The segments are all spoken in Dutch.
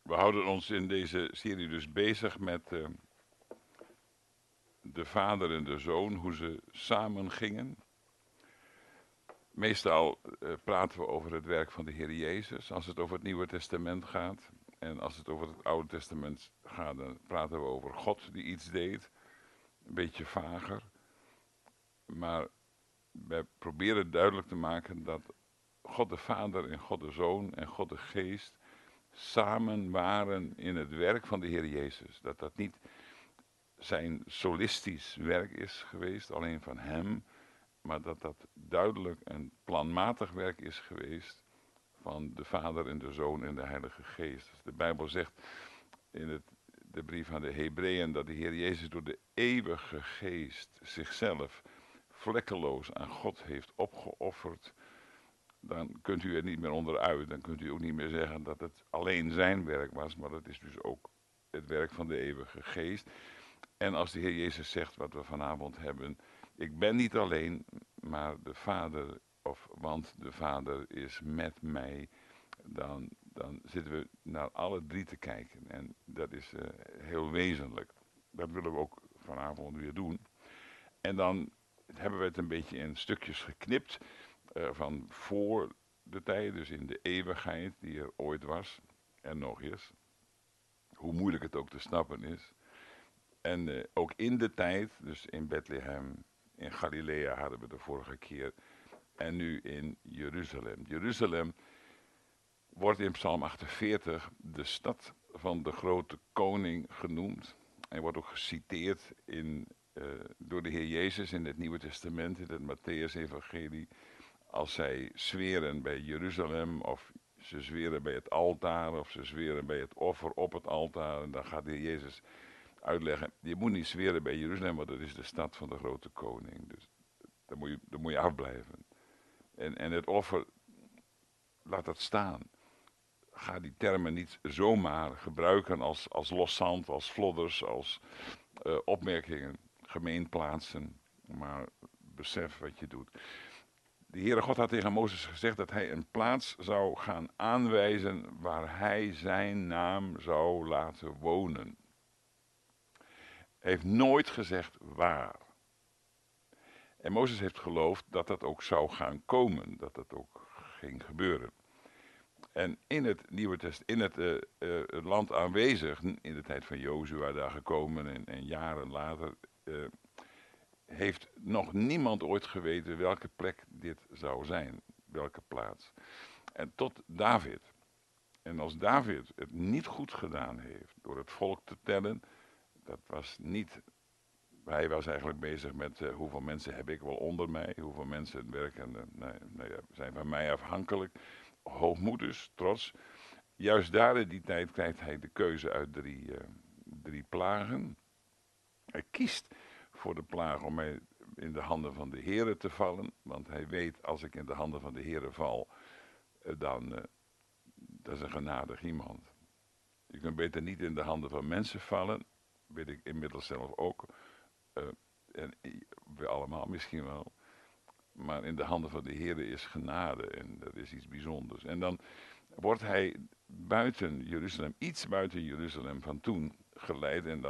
We houden ons in deze serie dus bezig met de vader en de zoon, hoe ze samen gingen. Meestal praten we over het werk van de Heer Jezus als het over het Nieuwe Testament gaat. En als het over het Oude Testament gaat, dan praten we over God die iets deed. Een beetje vager. Maar wij proberen duidelijk te maken dat God de Vader en God de Zoon en God de Geest samen waren in het werk van de Heer Jezus. Dat dat niet zijn solistisch werk is geweest, alleen van hem, maar dat dat duidelijk een planmatig werk is geweest van de Vader en de Zoon en de Heilige Geest. Dus de Bijbel zegt in de brief aan de Hebreeën dat de Heer Jezus door de eeuwige Geest zichzelf vlekkeloos aan God heeft opgeofferd. Dan kunt u er niet meer onderuit. Dan kunt u ook niet meer zeggen dat het alleen zijn werk was, maar dat is dus ook het werk van de eeuwige Geest. En als de Heer Jezus zegt wat we vanavond hebben, ik ben niet alleen, maar de Vader, want de Vader is met mij, dan zitten we naar alle drie te kijken. En dat is heel wezenlijk. Dat willen we ook vanavond weer doen. En dan hebben we het een beetje in stukjes geknipt van voor de tijd, dus in de eeuwigheid die er ooit was en nog is. Hoe moeilijk het ook te snappen is. En ook in de tijd, dus in Bethlehem, in Galilea hadden we de vorige keer. En nu in Jeruzalem. Jeruzalem wordt in Psalm 48 de stad van de grote koning genoemd. En wordt ook geciteerd door de Heer Jezus in het Nieuwe Testament, in het Matthäus-evangelie. Als zij zweren bij Jeruzalem, of ze zweren bij het altaar, of ze zweren bij het offer op het altaar. En dan gaat de Heer Jezus uitleggen, je moet niet zweren bij Jeruzalem, want dat is de stad van de grote koning. Dus daar moet je afblijven. En het offer, laat dat staan. Ga die termen niet zomaar gebruiken als loszand, als flodders, als opmerkingen, gemeenplaatsen. Maar besef wat je doet. De Heere God had tegen Mozes gezegd dat hij een plaats zou gaan aanwijzen waar hij zijn naam zou laten wonen. Hij heeft nooit gezegd waar. En Mozes heeft geloofd dat dat ook zou gaan komen, dat dat ook ging gebeuren. En in het Nieuwe Testament, in het land aanwezig, in de tijd van Jozua daar gekomen en jaren later, heeft nog niemand ooit geweten welke plek dit zou zijn, welke plaats. En tot David. En als David het niet goed gedaan heeft door het volk te tellen, dat was niet. Hij was eigenlijk bezig met hoeveel mensen heb ik wel onder mij, hoeveel mensen werken, zijn van mij afhankelijk. Hoogmoeders, trots. Juist daar in die tijd krijgt hij de keuze uit drie plagen. Hij kiest voor de plaag om mij in de handen van de Here te vallen, want hij weet als ik in de handen van de Here val, dan dat is een genadig iemand. Je kunt beter niet in de handen van mensen vallen, weet ik inmiddels zelf ook. Uh, en we allemaal misschien wel. Maar in de handen van de Heer is genade en dat is iets bijzonders. En dan wordt hij buiten Jeruzalem, iets buiten Jeruzalem van toen geleid en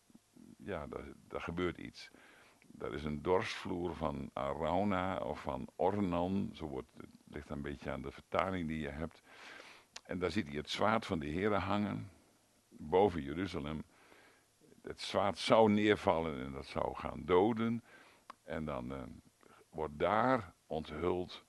daar gebeurt iets. Dat is een dorsvloer van Arauna of van Ornan, het ligt een beetje aan de vertaling die je hebt. En daar ziet hij het zwaard van de Heer hangen, boven Jeruzalem. Het zwaard zou neervallen en dat zou gaan doden. En dan wordt daar onthuld.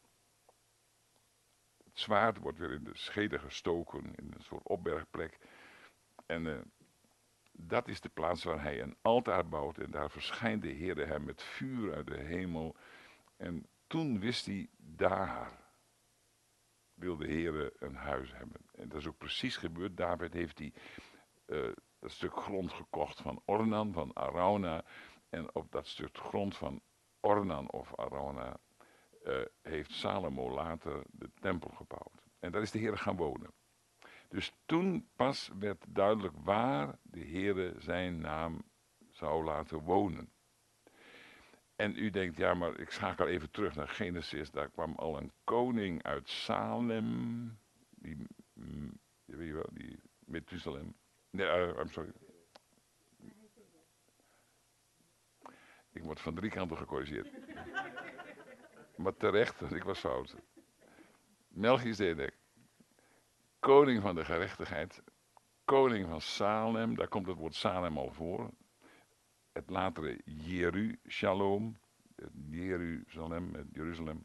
Het zwaard wordt weer in de schede gestoken, in een soort opbergplek. En dat is de plaats waar hij een altaar bouwt. En daar verschijnt de Heer hem met vuur uit de hemel. En toen wist hij, daar wil de Heer een huis hebben. En dat is ook precies gebeurd. David heeft dat stuk grond gekocht van Ornan, van Arauna. En op dat stuk grond van Ornan of Arauna heeft Salomo later de tempel gebouwd. En daar is de Heer gaan wonen. Dus toen pas werd duidelijk waar de Heer zijn naam zou laten wonen. En u denkt, ja, maar ik schakel even terug naar Genesis. Daar kwam al een koning uit Salem. Die Methusalem. Nee, I'm sorry. Ik word van 3 kanten gecorrigeerd. Maar terecht, want ik was fout. Melchizedek, koning van de gerechtigheid, koning van Salem, daar komt het woord Salem al voor. Het latere Jeruzalem, Jeruzalem.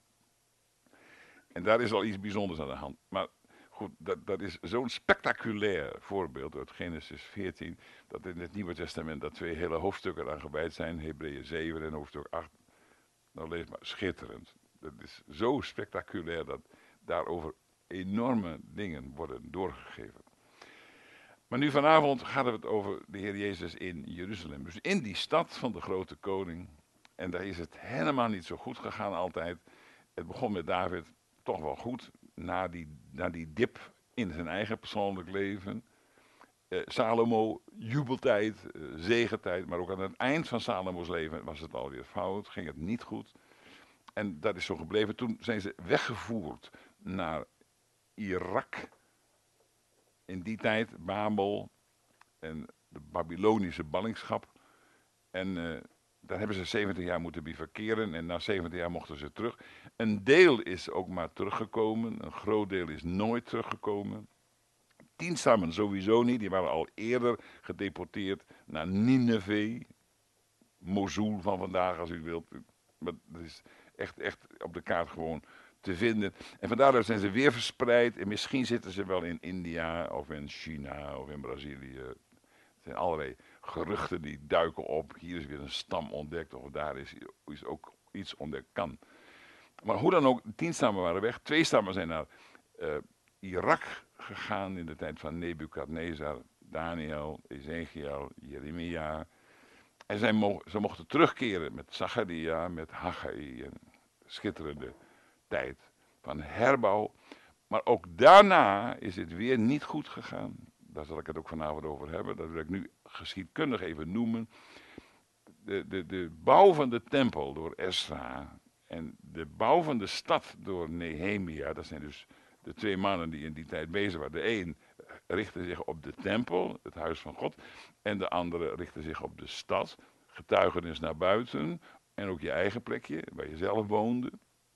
En daar is al iets bijzonders aan de hand. Maar goed, dat is zo'n spectaculair voorbeeld uit Genesis 14, dat in het Nieuwe Testament dat 2 hele hoofdstukken aan gewijd zijn, Hebreeën 7 en hoofdstuk 8. Nou lees maar, schitterend. Dat is zo spectaculair dat daarover enorme dingen worden doorgegeven. Maar nu vanavond gaat het over de Heer Jezus in Jeruzalem. Dus in die stad van de grote koning. En daar is het helemaal niet zo goed gegaan altijd. Het begon met David toch wel goed. Na die dip in zijn eigen persoonlijk leven. Salomo, jubeltijd, zegentijd. Maar ook aan het eind van Salomo's leven was het alweer fout. Ging het niet goed. En dat is zo gebleven. Toen zijn ze weggevoerd naar Irak. In die tijd Babel en de Babylonische ballingschap. En daar hebben ze 70 jaar moeten bivakeren en na 70 jaar mochten ze terug. Een deel is ook maar teruggekomen, een groot deel is nooit teruggekomen. 10 stammen sowieso niet, die waren al eerder gedeporteerd naar Nineveh. Mosul van vandaag als u wilt. Maar dat is echt op de kaart gewoon te vinden. En vandaar zijn ze weer verspreid. En misschien zitten ze wel in India of in China of in Brazilië. Er zijn allerlei geruchten die duiken op. Hier is weer een stam ontdekt of daar is ook iets ontdekt kan. Maar hoe dan ook, 10 stammen waren weg. 2 stammen zijn naar Irak gegaan in de tijd van Nebukadnezar, Daniel, Ezekiel, Jeremia. En ze mochten terugkeren met Zacharia, met Haggai. Een schitterende tijd van herbouw. Maar ook daarna is het weer niet goed gegaan. Daar zal ik het ook vanavond over hebben. Dat wil ik nu geschiedkundig even noemen. De bouw van de tempel door Esra en de bouw van de stad door Nehemia. Dat zijn dus de 2 mannen die in die tijd bezig waren. De een richtte zich op de tempel, het huis van God. En de andere richtte zich op de stad. Getuigenis naar buiten. En ook je eigen plekje, waar je zelf woonde.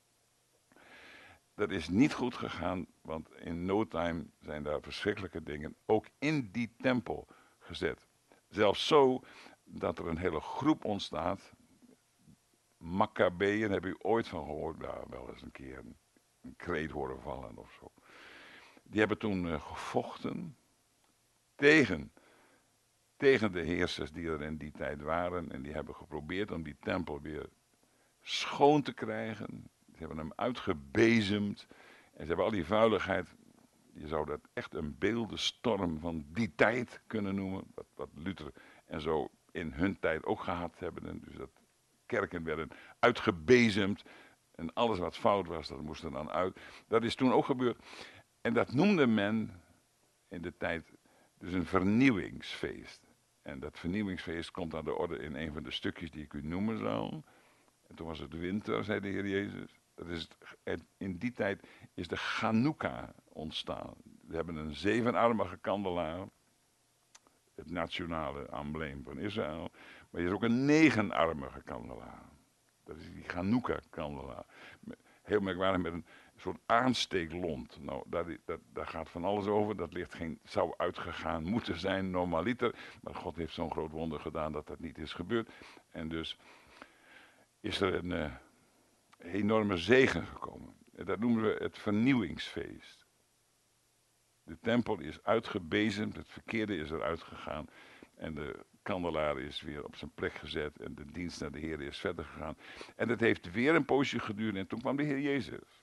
Dat is niet goed gegaan, want in no time zijn daar verschrikkelijke dingen ook in die tempel gezet. Zelfs zo dat er een hele groep ontstaat. Maccabeeën, heb u ooit van gehoord? Nou, wel eens een keer een kreet horen vallen of zo. Die hebben toen gevochten tegen de heersers die er in die tijd waren. En die hebben geprobeerd om die tempel weer schoon te krijgen. Ze hebben hem uitgebezemd. En ze hebben al die vuiligheid. Je zou dat echt een beeldenstorm van die tijd kunnen noemen. Wat Luther en zo in hun tijd ook gehad hebben. Dus dat kerken werden uitgebezemd. En alles wat fout was, dat moest er dan uit. Dat is toen ook gebeurd. En dat noemde men in de tijd dus een vernieuwingsfeest. En dat vernieuwingsfeest komt aan de orde in een van de stukjes die ik u noemen zal. En toen was het winter, zei de Heer Jezus. In die tijd is de Chanukka ontstaan. We hebben een 7-armige kandelaar. Het nationale embleem van Israël. Maar er is ook een 9-armige kandelaar. Dat is die Chanukka-kandelaar. Heel merkwaardig met een soort aansteeklont. Nou, daar gaat van alles over. Dat zou uitgegaan moeten zijn normaliter. Maar God heeft zo'n groot wonder gedaan dat dat niet is gebeurd. En dus is er een enorme zegen gekomen. En dat noemen we het vernieuwingsfeest. De tempel is uitgebezemd, het verkeerde is eruit gegaan. En de kandelaar is weer op zijn plek gezet. En de dienst naar de Heer is verder gegaan. En het heeft weer een poosje geduurd en toen kwam de Heer Jezus.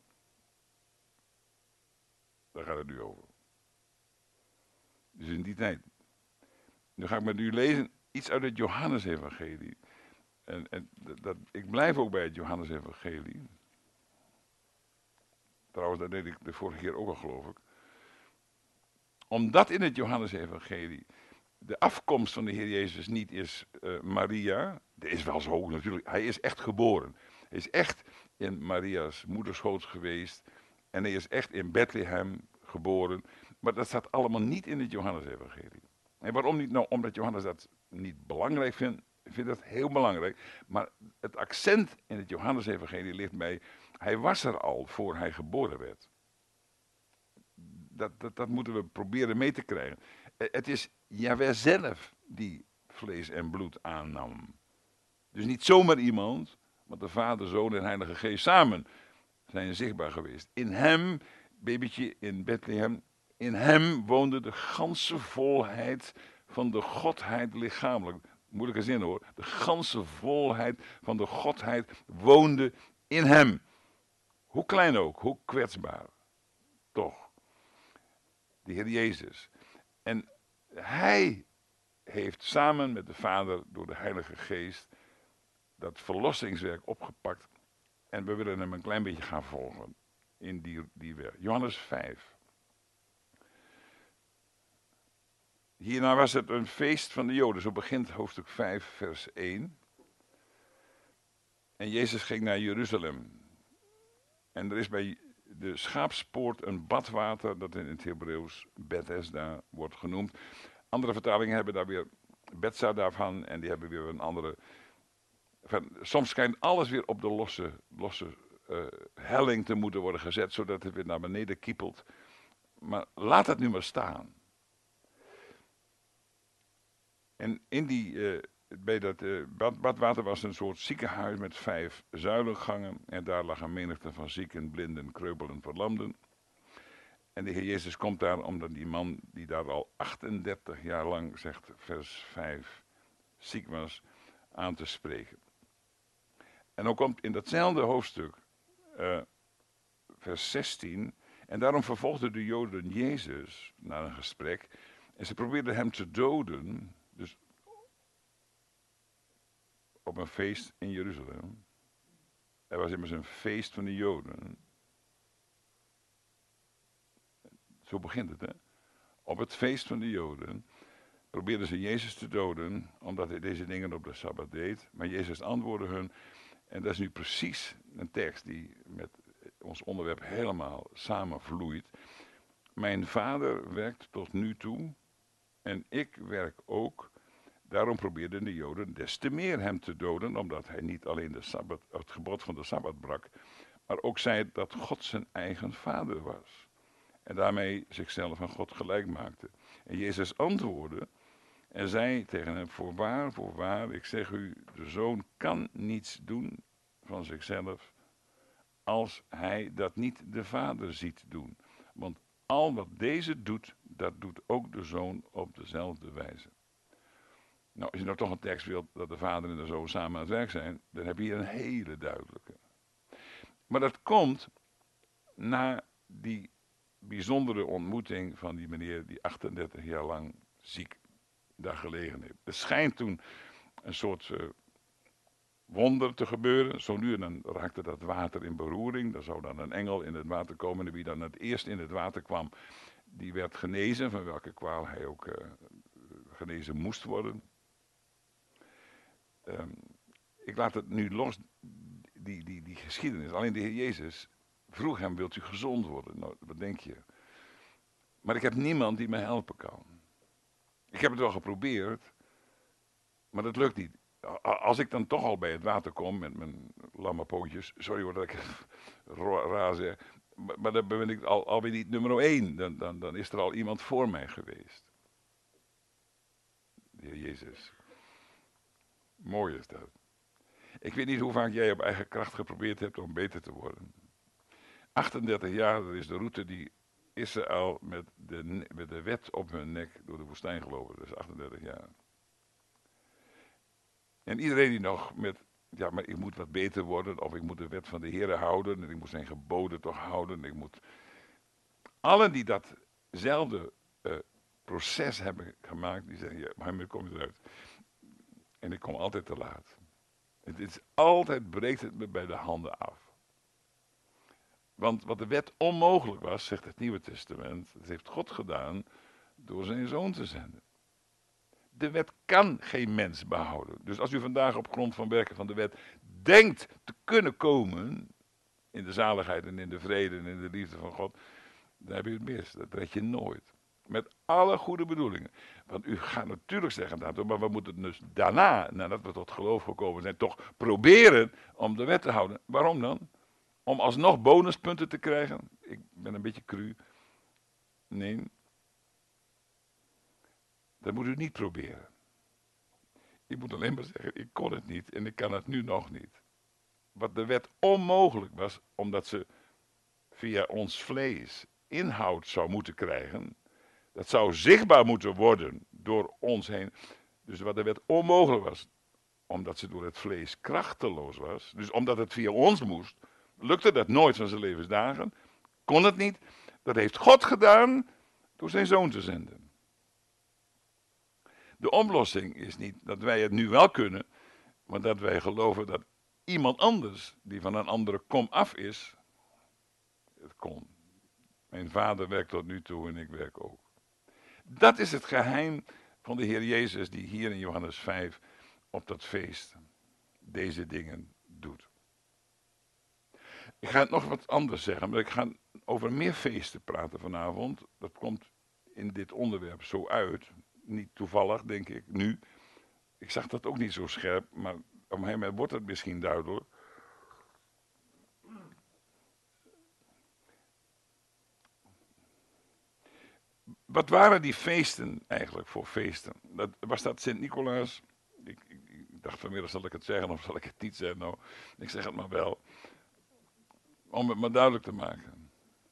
Daar gaat het nu over. Dus in die tijd. Nu ga ik met u lezen iets uit het Johannesevangelie. Ik blijf ook bij het Johannesevangelie. Trouwens, dat deed ik de vorige keer ook al, geloof ik. Omdat in het Johannesevangelie de afkomst van de Heer Jezus niet is Maria. Dat is wel zo natuurlijk. Hij is echt geboren. Hij is echt in Maria's moederschoot geweest. En hij is echt in Bethlehem geboren. Maar dat staat allemaal niet in het Johannesevangelie. En waarom niet? Nou, omdat Johannes dat niet belangrijk vindt. Ik vind dat heel belangrijk. Maar het accent in het Johannesevangelie ligt bij, hij was er al voor hij geboren werd. Dat moeten we proberen mee te krijgen. Het is Jahweh zelf die vlees en bloed aannam. Dus niet zomaar iemand, want de Vader, Zoon en Heilige Geest samen zijn zichtbaar geweest. In hem, babytje in Bethlehem, in hem woonde de ganse volheid van de Godheid lichamelijk. Moeilijke zin hoor. De ganse volheid van de Godheid woonde in hem. Hoe klein ook, hoe kwetsbaar. Toch. De Heer Jezus. En hij heeft samen met de Vader door de Heilige Geest dat verlossingswerk opgepakt. En we willen hem een klein beetje gaan volgen in die werk. Johannes 5. Hierna was het een feest van de Joden. Zo begint hoofdstuk 5 vers 1. En Jezus ging naar Jeruzalem. En er is bij de schaapspoort een badwater dat in het Hebreeuws Bethesda wordt genoemd. Andere vertalingen hebben daar weer Bethesda van en die hebben weer een andere. Soms schijnt alles weer op de losse helling te moeten worden gezet, zodat het weer naar beneden kiepelt. Maar laat het nu maar staan. En bij dat badwater was een soort ziekenhuis met 5 zuilengangen. En daar lag een menigte van zieken, blinden, kreupelen, verlamden. En de Heer Jezus komt daar omdat die man die daar al 38 jaar lang, zegt vers 5, ziek was, aan te spreken. En dan komt in datzelfde hoofdstuk, vers 16, en daarom vervolgden de Joden Jezus naar een gesprek. En ze probeerden hem te doden, dus op een feest in Jeruzalem. Er was immers een feest van de Joden. Zo begint het, hè. Op het feest van de Joden probeerden ze Jezus te doden, omdat hij deze dingen op de Sabbat deed. Maar Jezus antwoordde hun, en dat is nu precies een tekst die met ons onderwerp helemaal samenvloeit. Mijn Vader werkt tot nu toe en ik werk ook. Daarom probeerden de Joden des te meer hem te doden, omdat hij niet alleen het gebod van de Sabbat brak, maar ook zei dat God zijn eigen Vader was. En daarmee zichzelf aan God gelijk maakte. En Jezus antwoordde en zei tegen hem, voorwaar, ik zeg u, de Zoon kan niets doen van zichzelf, als hij dat niet de Vader ziet doen. Want al wat deze doet, dat doet ook de Zoon op dezelfde wijze. Nou, als je nou toch een tekst wilt dat de Vader en de Zoon samen aan het werk zijn, dan heb je hier een hele duidelijke. Maar dat komt na die bijzondere ontmoeting van die meneer die 38 jaar lang ziek daar gelegen heeft. Er schijnt toen een soort wonder te gebeuren. Zo nu en dan raakte dat water in beroering. Er zou dan een engel in het water komen en wie dan het eerst in het water kwam, die werd genezen, van welke kwaal hij ook genezen moest worden. Ik laat het nu los, die geschiedenis. Alleen de Heer Jezus vroeg hem, wilt u gezond worden? Nou, wat denk je? Maar ik heb niemand die me helpen kan. Ik heb het wel geprobeerd, maar dat lukt niet. Als ik dan toch al bij het water kom met mijn lamme pootjes, sorry hoor dat ik het raar zeg, maar dan ben ik alweer niet nummer 1. Dan is er al iemand voor mij geweest. De Heer Jezus. Mooi is dat. Ik weet niet hoe vaak jij op eigen kracht geprobeerd hebt om beter te worden. 38 jaar, dat is de route die Israël met de wet op hun nek door de woestijn gelopen. Dat is 38 jaar. En iedereen die nog met, ja, maar ik moet wat beter worden, of ik moet de wet van de Heere houden, en ik moet zijn geboden toch houden, ik moet. Allen die datzelfde proces hebben gemaakt, die zeggen, ja, maar kom je eruit. En ik kom altijd te laat. Het is altijd, breekt het me bij de handen af. Want wat de wet onmogelijk was, zegt het Nieuwe Testament, dat heeft God gedaan door zijn Zoon te zenden. De wet kan geen mens behouden. Dus als u vandaag op grond van werken van de wet denkt te kunnen komen in de zaligheid en in de vrede en in de liefde van God, dan heb je het mis. Dat red je nooit. Met alle goede bedoelingen. Want u gaat natuurlijk zeggen, maar we moeten dus daarna, nadat we tot geloof gekomen zijn, toch proberen om de wet te houden. Waarom dan? Om alsnog bonuspunten te krijgen? Ik ben een beetje cru. Nee, dat moet u niet proberen. Ik moet alleen maar zeggen, ik kon het niet en ik kan het nu nog niet. Wat de wet onmogelijk was, omdat ze via ons vlees inhoud zou moeten krijgen. Dat zou zichtbaar moeten worden door ons heen. Dus wat de wet onmogelijk was, omdat ze door het vlees krachteloos was. Dus omdat het via ons moest, lukte dat nooit van zijn levensdagen. Kon het niet. Dat heeft God gedaan door zijn zoon te zenden. De oplossing is niet dat wij het nu wel kunnen, maar dat wij geloven dat iemand anders, die van een andere kom af is, het kon. Mijn vader werkt tot nu toe en ik werk ook. Dat is het geheim van de Heer Jezus die hier in Johannes 5 op dat feest deze dingen doet. Ik ga nog wat anders zeggen, maar ik ga over meer feesten praten vanavond. Dat komt in dit onderwerp zo uit. Niet toevallig, denk ik, nu. Ik zag dat ook niet zo scherp, maar op een gegeven moment wordt het misschien duidelijk. Wat waren die feesten eigenlijk voor feesten? Was dat Sint-Nicolaas? Ik dacht vanmiddag, zal ik het zeggen of zal ik het niet zeggen? Nou, ik zeg het maar wel. Om het maar duidelijk te maken.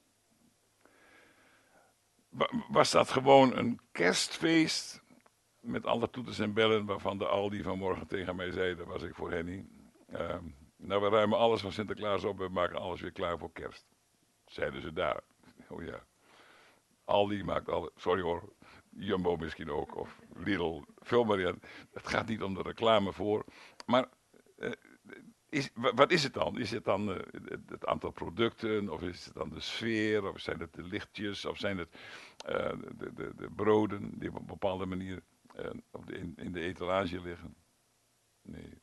Was dat gewoon een kerstfeest met alle toeters en bellen waarvan de Aldi vanmorgen tegen mij zei, daar was ik voor Henny. Nou, we ruimen alles van Sinterklaas op en maken alles weer klaar voor kerst. Zeiden ze daar. Oh ja. Aldi maakt alles, sorry hoor, Jumbo misschien ook, of Lidl, veel meer. Het gaat niet om de reclame voor. Maar wat is het dan? Is het dan het aantal producten, of is het dan de sfeer, of zijn het de lichtjes, of zijn het de broden die op een bepaalde manier in de etalage liggen? Nee.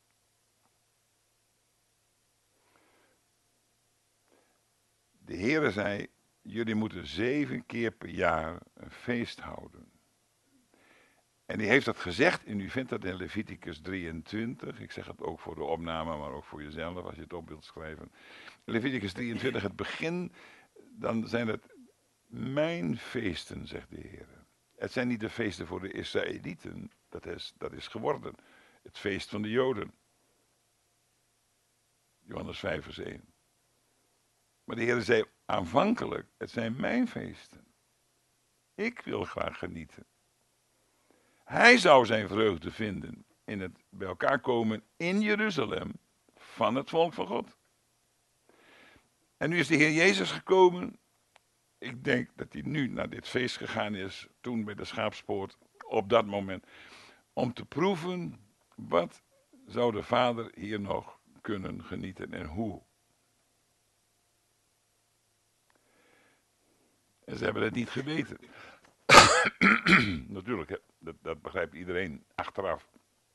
De Heere zei, jullie moeten 7 keer per jaar een feest houden. En die heeft dat gezegd en u vindt dat in Leviticus 23. Ik zeg het ook voor de opname, maar ook voor jezelf als je het op wilt schrijven. Leviticus 23, het begin, dan zijn het mijn feesten, zegt de Heer. Het zijn niet de feesten voor de Israëlieten, dat is geworden. Het feest van de Joden. Johannes 5 vers 1. Maar de Heer zei aanvankelijk, het zijn mijn feesten. Ik wil graag genieten. Hij zou zijn vreugde vinden in het bij elkaar komen in Jeruzalem van het volk van God. En nu is de Heer Jezus gekomen. Ik denk dat hij nu naar dit feest gegaan is, toen bij de Schaapspoort, op dat moment, om te proeven wat zou de Vader hier nog kunnen genieten en hoe. En ze hebben het niet geweten. Natuurlijk, hè, dat begrijpt iedereen achteraf.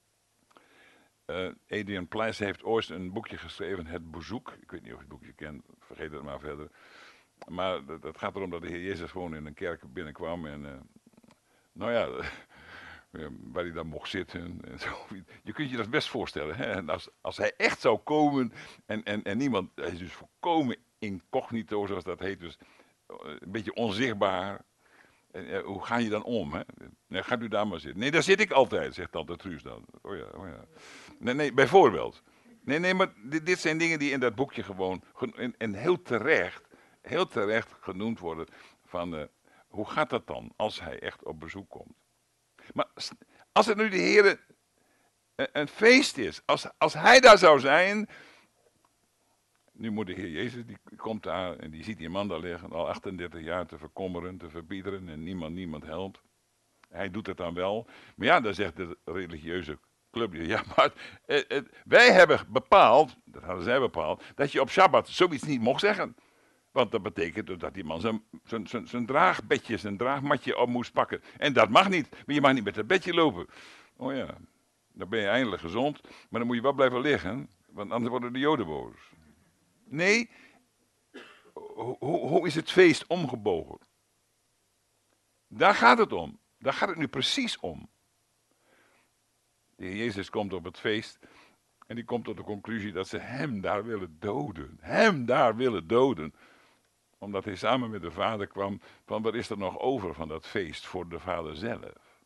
Adrian Pleiss heeft ooit een boekje geschreven, Het Bezoek. Ik weet niet of je het boekje kent, vergeet het maar verder. Maar het gaat erom dat de Heer Jezus gewoon in een kerk binnenkwam. En nou ja, waar hij dan mocht zitten. En zo. Je kunt je dat best voorstellen. Hè? En als hij echt zou komen en niemand, hij is dus volkomen incognito, zoals dat heet. Dus een beetje onzichtbaar. Hoe ga je dan om? Hè? Nee, gaat u daar maar zitten. Nee, daar zit ik altijd, zegt tante Truus dan. Oh ja, oh ja. Nee, bijvoorbeeld. Nee, maar dit zijn dingen die in dat boekje gewoon, en heel terecht genoemd worden van, hoe gaat dat dan als hij echt op bezoek komt? Maar als het nu de Heer een feest is, als hij daar zou zijn, nu moet de Heer Jezus, die komt daar en die ziet die man daar liggen, al 38 jaar te verkommeren, te verbiederen en niemand helpt. Hij doet het dan wel. Maar ja, dan zegt de religieuze club, ja, maar wij hebben bepaald, dat hadden zij bepaald, dat je op Shabbat zoiets niet mocht zeggen. Want dat betekent dat die man zijn draagbedje, zijn draagmatje op moest pakken. En dat mag niet, maar je mag niet met dat bedje lopen. Oh ja, dan ben je eindelijk gezond, maar dan moet je wel blijven liggen, want anders worden de Joden boos. Nee, Hoe is het feest omgebogen? Daar gaat het om. Daar gaat het nu precies om. De Heer Jezus komt op het feest en die komt tot de conclusie dat ze hem daar willen doden. Hem daar willen doden. Omdat hij samen met de Vader kwam van wat is er nog over van dat feest voor de Vader zelf.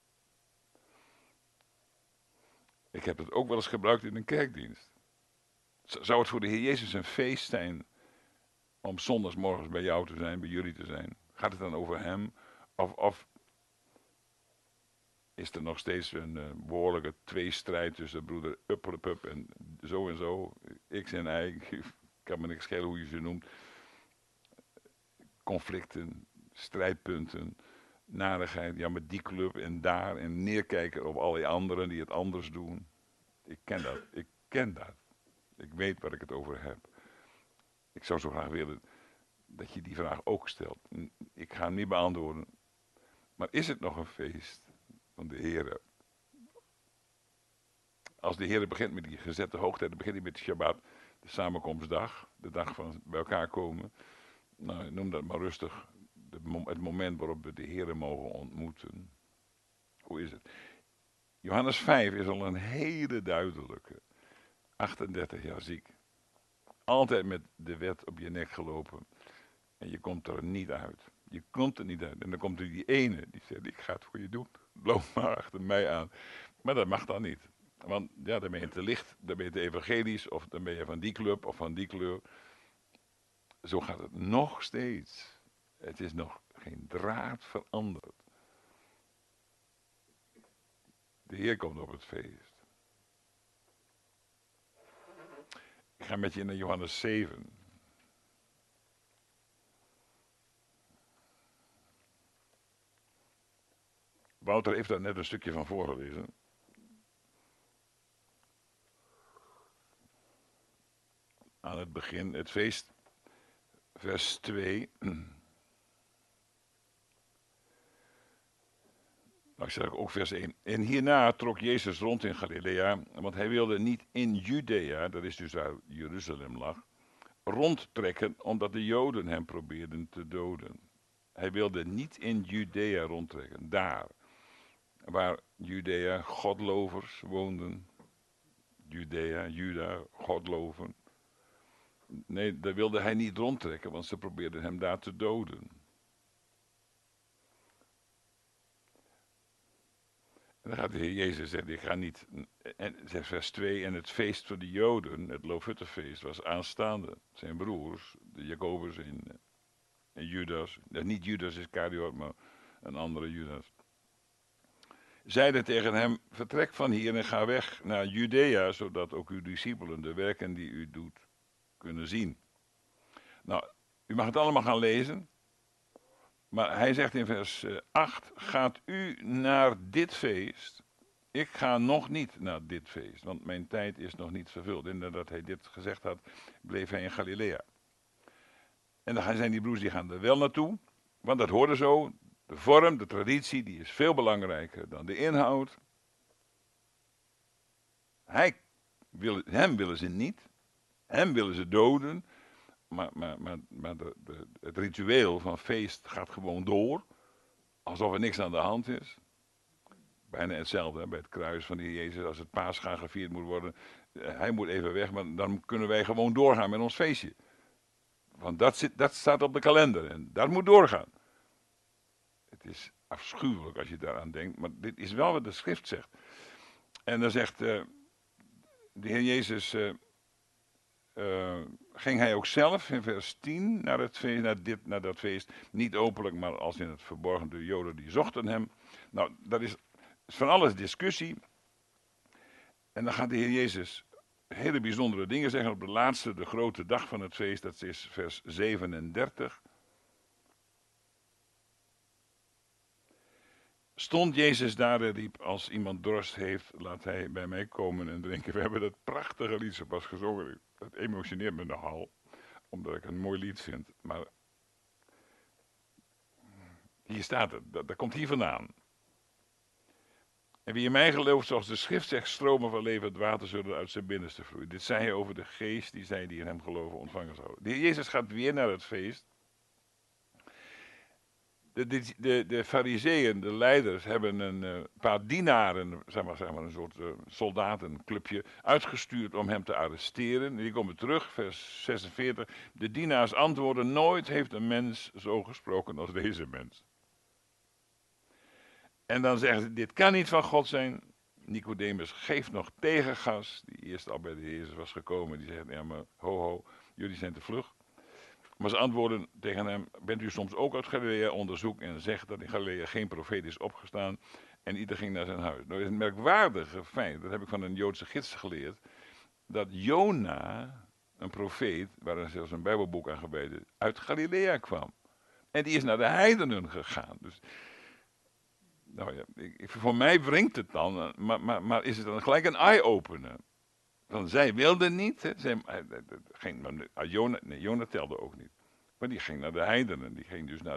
Ik heb het ook wel eens gebruikt in een kerkdienst. Zou het voor de Heer Jezus een feest zijn om zondagsmorgens bij jou te zijn, bij jullie te zijn? Gaat het dan over hem? Of is er nog steeds een behoorlijke tweestrijd tussen broeder Uppelepup en zo, X en Y, kan me niks schelen hoe je ze noemt. Conflicten, strijdpunten, narigheid, ja met die club en daar en neerkijken op al die anderen die het anders doen. Ik ken dat. Ik weet waar ik het over heb. Ik zou zo graag willen dat je die vraag ook stelt. Ik ga hem niet beantwoorden. Maar is het nog een feest van de Heer? Als de Heer begint met die gezette hoogtijd, dan begint hij met de Shabbat, de samenkomstdag, de dag van bij elkaar komen. Nou, noem dat maar rustig. Het moment waarop we de Heer mogen ontmoeten. Hoe is het? Johannes 5 is al een hele duidelijke. 38 jaar ziek. Altijd met de wet op je nek gelopen. En je komt er niet uit. Je komt er niet uit. En dan komt er die ene die zegt, ik ga het voor je doen. Loop maar achter mij aan. Maar dat mag dan niet. Want ja, dan ben je te licht, dan ben je te evangelisch, of dan ben je van die club of van die kleur. Zo gaat het nog steeds. Het is nog geen draad veranderd. De Heer komt op het feest. Ik ga met je naar Johannes 7. Wouter heeft daar net een stukje van voorgelezen. Aan het begin, het feest, vers 2. Nou, ik zeg ook vers 1. En hierna trok Jezus rond in Galilea, want hij wilde niet in Judea, dat is dus waar Jeruzalem lag, rondtrekken, omdat de Joden hem probeerden te doden. Hij wilde niet in Judea rondtrekken, daar, waar Judea godlovers woonden. Judea, Juda, godloven. Nee, daar wilde hij niet rondtrekken, want ze probeerden hem daar te doden. En dan gaat de Heer Jezus zeggen, ik ga niet. En vers 2, en het feest voor de Joden, het Loofhuttenfeest, was aanstaande. Zijn broers, de Jacobus en Judas, niet Judas Iscariot, maar een andere Judas, zeiden tegen hem, vertrek van hier en ga weg naar Judea, zodat ook uw discipelen de werken die u doet kunnen zien. Nou, u mag het allemaal gaan lezen. Maar hij zegt in vers 8, gaat u naar dit feest? Ik ga nog niet naar dit feest, want mijn tijd is nog niet vervuld. En nadat hij dit gezegd had, bleef hij in Galilea. En dan zijn die broers, die gaan er wel naartoe, want dat hoorde zo. De vorm, de traditie, die is veel belangrijker dan de inhoud. Hem willen ze niet, hem willen ze doden. Maar het ritueel van feest gaat gewoon door. Alsof er niks aan de hand is. Bijna hetzelfde bij het kruis van de Heer Jezus. Als het Pascha gevierd moet worden. Hij moet even weg, maar dan kunnen wij gewoon doorgaan met ons feestje. Want dat staat op de kalender en dat moet doorgaan. Het is afschuwelijk als je daaraan denkt. Maar dit is wel wat de schrift zegt. En dan zegt de Heer Jezus... ging hij ook zelf in vers 10 naar het feest, naar dat feest, niet openlijk, maar als in het verborgen. De Joden die zochten hem. Nou, dat is van alles discussie. En dan gaat de Heer Jezus hele bijzondere dingen zeggen op de laatste, de grote dag van het feest, dat is vers 37. Stond Jezus daar en riep, als iemand dorst heeft, laat hij bij mij komen en drinken. We hebben dat prachtige lied zo pas gezongen. Dat emotioneert me nogal, omdat ik het een mooi lied vind. Maar hier staat het, dat komt hier vandaan. En wie in mij gelooft, zoals de schrift zegt, stromen van levend water zullen uit zijn binnenste vloeien. Dit zei hij over de geest die zij die in hem geloven ontvangen zouden. De Heer Jezus gaat weer naar het feest. De fariseeën, de leiders, hebben een paar dienaren, zeg maar een soort soldatenclubje, uitgestuurd om hem te arresteren. En die komen terug, vers 46. De dienaars antwoorden, nooit heeft een mens zo gesproken als deze mens. En dan zeggen ze, dit kan niet van God zijn. Nicodemus geeft nog tegengas, die eerst al bij de Heer Jezus was gekomen. Die zegt, ja maar ho, jullie zijn te vlug. Maar ze antwoorden tegen hem, bent u soms ook uit Galilea, onderzoek en zegt dat in Galilea geen profeet is opgestaan en ieder ging naar zijn huis. Nou is het merkwaardige feit, dat heb ik van een Joodse gids geleerd, dat Jona, een profeet, waar er zelfs een bijbelboek aan gewijd is, uit Galilea kwam. En die is naar de heidenen gegaan. Dus, nou ja, voor mij wringt het dan, maar is het dan gelijk een eye-opener? Want zij wilden niet, hè? Jona telde ook niet. Maar die ging naar de heidenen. Die ging dus naar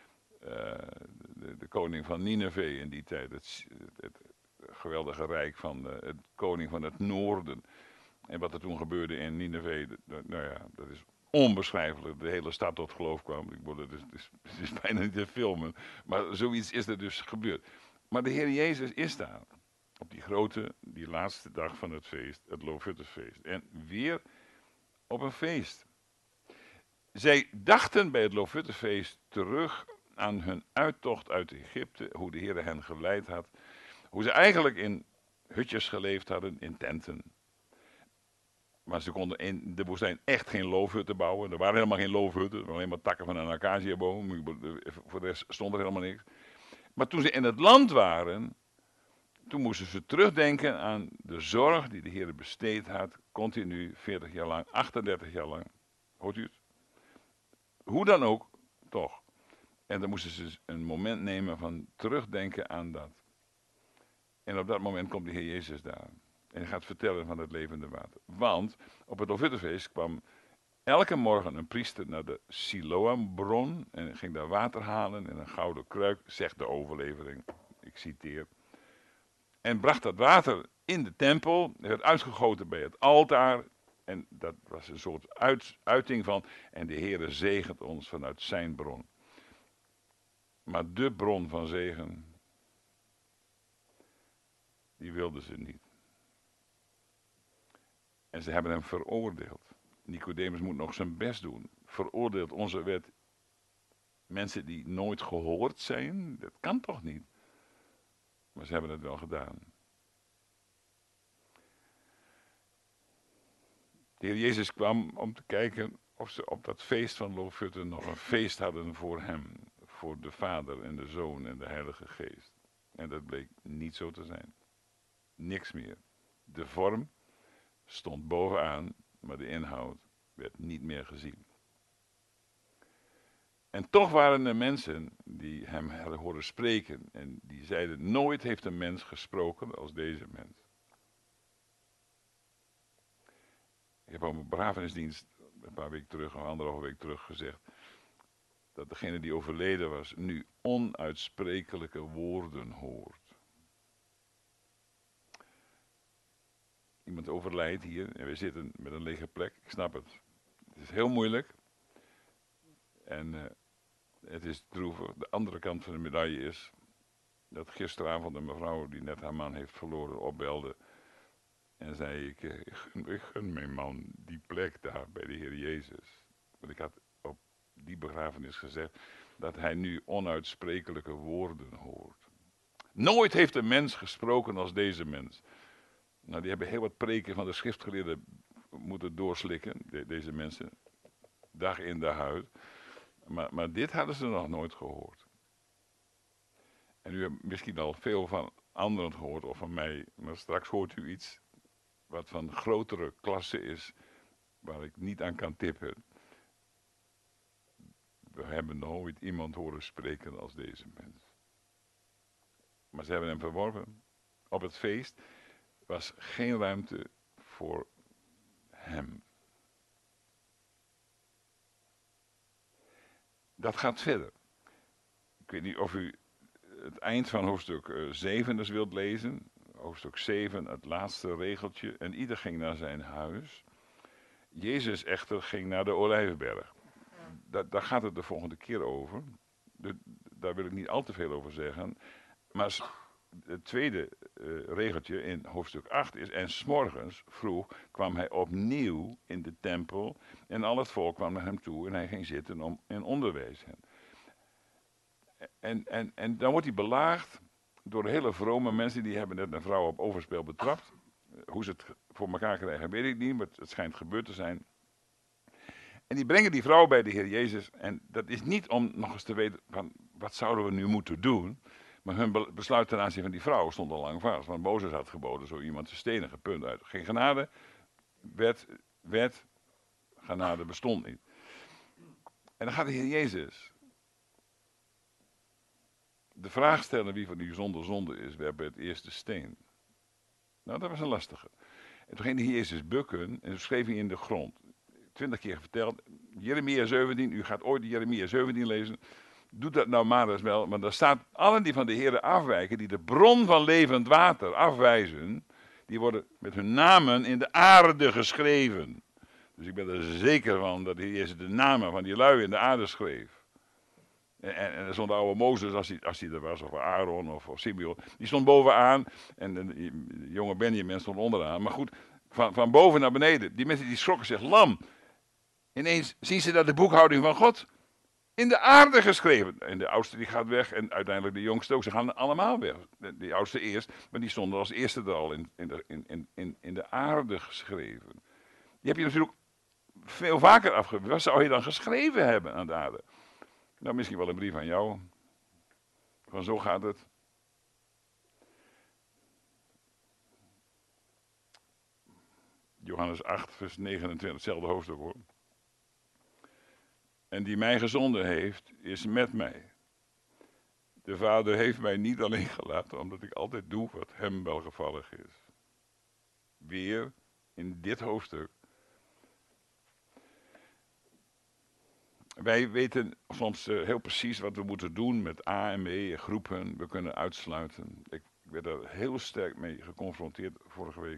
de koning van Nineveh in die tijd. Het geweldige rijk van het koning van het noorden. En wat er toen gebeurde in Nineveh, nou ja, dat is onbeschrijfelijk. De hele stad tot geloof kwam. Het is bijna niet te filmen. Maar zoiets is er dus gebeurd. Maar de Heer Jezus is daar. Op die laatste dag van het feest, het Loofhuttenfeest. En weer op een feest. Zij dachten bij het Loofhuttenfeest terug aan hun uittocht uit Egypte, hoe de Heer hen geleid had, hoe ze eigenlijk in hutjes geleefd hadden, in tenten. Maar ze konden in de woestijn echt geen loofhutten bouwen. Er waren helemaal geen loofhutten, er waren alleen maar takken van een acaciaboom. Voor de rest stond er helemaal niks. Maar toen ze in het land waren, toen moesten ze terugdenken aan de zorg die de Heer besteed had, continu, 40 jaar lang, 38 jaar lang. Hoort u het? Hoe dan ook, toch. En dan moesten ze een moment nemen van terugdenken aan dat. En op dat moment komt de Heer Jezus daar. En hij gaat vertellen van het levende water. Want op het Loofhuttenfeest kwam elke morgen een priester naar de Siloambron. En ging daar water halen in een gouden kruik, zegt de overlevering. Ik citeer. En bracht dat water in de tempel. Het werd uitgegoten bij het altaar. En dat was een soort uiting van. En de Heere zegent ons vanuit zijn bron. Maar de bron van zegen, die wilden ze niet. En ze hebben hem veroordeeld. Nicodemus moet nog zijn best doen. Veroordeelt onze wet mensen die nooit gehoord zijn? Dat kan toch niet? Maar ze hebben het wel gedaan. De Heer Jezus kwam om te kijken of ze op dat feest van Loofhutten nog een feest hadden voor hem. Voor de Vader en de Zoon en de Heilige Geest. En dat bleek niet zo te zijn. Niks meer. De vorm stond bovenaan, maar de inhoud werd niet meer gezien. En toch waren er mensen die hem hadden horen spreken en die zeiden, nooit heeft een mens gesproken als deze mens. Ik heb op een begrafenisdienst een paar weken terug, of 1,5 week terug gezegd, dat degene die overleden was nu onuitsprekelijke woorden hoort. Iemand overlijdt hier en we zitten met een lege plek, ik snap het. Het is heel moeilijk en het is droevig. De andere kant van de medaille is dat gisteravond een mevrouw die net haar man heeft verloren opbelde en zei ik gun mijn man die plek daar bij de Heer Jezus. Want ik had op die begrafenis gezegd dat hij nu onuitsprekelijke woorden hoort. Nooit heeft een mens gesproken als deze mens. Nou, die hebben heel wat preken van de schriftgeleerden moeten doorslikken, deze mensen, dag in dag uit. Maar dit hadden ze nog nooit gehoord. En u hebt misschien al veel van anderen gehoord, of van mij, maar straks hoort u iets wat van grotere klasse is, waar ik niet aan kan tippen. We hebben nooit iemand horen spreken als deze mens. Maar ze hebben hem verworpen. Op het feest was geen ruimte voor hem. Dat gaat verder. Ik weet niet of u het eind van hoofdstuk 7 dus wilt lezen. Hoofdstuk 7, het laatste regeltje. En ieder ging naar zijn huis. Jezus echter ging naar de Olijfberg. Daar gaat het de volgende keer over. Daar wil ik niet al te veel over zeggen. Maar het tweede regeltje in hoofdstuk 8 is: en 's morgens vroeg kwam hij opnieuw in de tempel. En al het volk kwam naar hem toe en hij ging zitten om en onderwees hen. En dan wordt hij belaagd door hele vrome mensen. Die hebben net een vrouw op overspel betrapt. Hoe ze het voor elkaar krijgen weet ik niet, maar het schijnt gebeurd te zijn. En die brengen die vrouw bij de Heer Jezus. En dat is niet om nog eens te weten van wat zouden we nu moeten doen. Maar hun besluit ten aanzien van die vrouw stond al lang vast. Want Mozes had geboden zo iemand te stenigen, punt uit. Geen genade, wet, genade bestond niet. En dan gaat de Heer Jezus de vraag stellen wie van die zonder zonde is. We hebben het eerste steen. Nou, dat was een lastige. En toen ging de Heer Jezus bukken en toen schreef hij in de grond. 20 keer verteld. Jeremia 17, u gaat ooit Jeremia 17 lezen. Doe dat nou maar eens wel, want daar staat allen die van de Heer afwijken, die de bron van levend water afwijzen, die worden met hun namen in de aarde geschreven. Dus ik ben er zeker van dat de Heer Jezus de namen van die lui in de aarde schreef. En er stond de oude Mozes, als hij er was, of Aaron of Simeon, die stond bovenaan en de jonge Benjamin stond onderaan. Maar goed, van boven naar beneden, die mensen die schrokken zich lam. Ineens zien ze dat de boekhouding van God in de aarde geschreven. En de oudste die gaat weg en uiteindelijk de jongste ook. Ze gaan allemaal weg. Die oudste eerst, maar die stonden als eerste er al in de aarde geschreven. Die heb je natuurlijk veel vaker afgewezen. Wat zou je dan geschreven hebben aan de aarde? Nou, misschien wel een brief aan jou. Van zo gaat het. Johannes 8, vers 29, hetzelfde hoofdstuk hoor. En die mij gezonden heeft, is met mij. De Vader heeft mij niet alleen gelaten, omdat ik altijd doe wat hem welgevallig is. Weer in dit hoofdstuk. Wij weten soms heel precies wat we moeten doen met A en B, groepen. We kunnen uitsluiten. Ik werd er heel sterk mee geconfronteerd vorige week.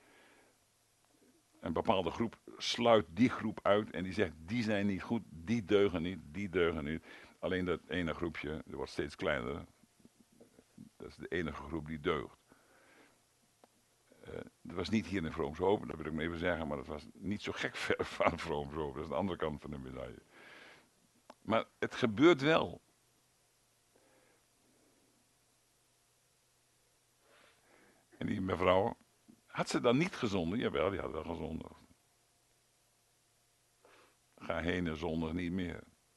Een bepaalde groep sluit die groep uit en die zegt, die zijn niet goed, die deugen niet. Alleen dat ene groepje, dat wordt steeds kleiner, dat is de enige groep die deugt. Dat was niet hier in Vroomshoven, dat wil ik maar even zeggen, maar dat was niet zo gek ver van Vroomshoven, dat is de andere kant van de medaille. Maar het gebeurt wel. En die mevrouw, had ze dan niet gezonden? Jawel, die had wel gezondigd. Ga heen en zondig niet meer.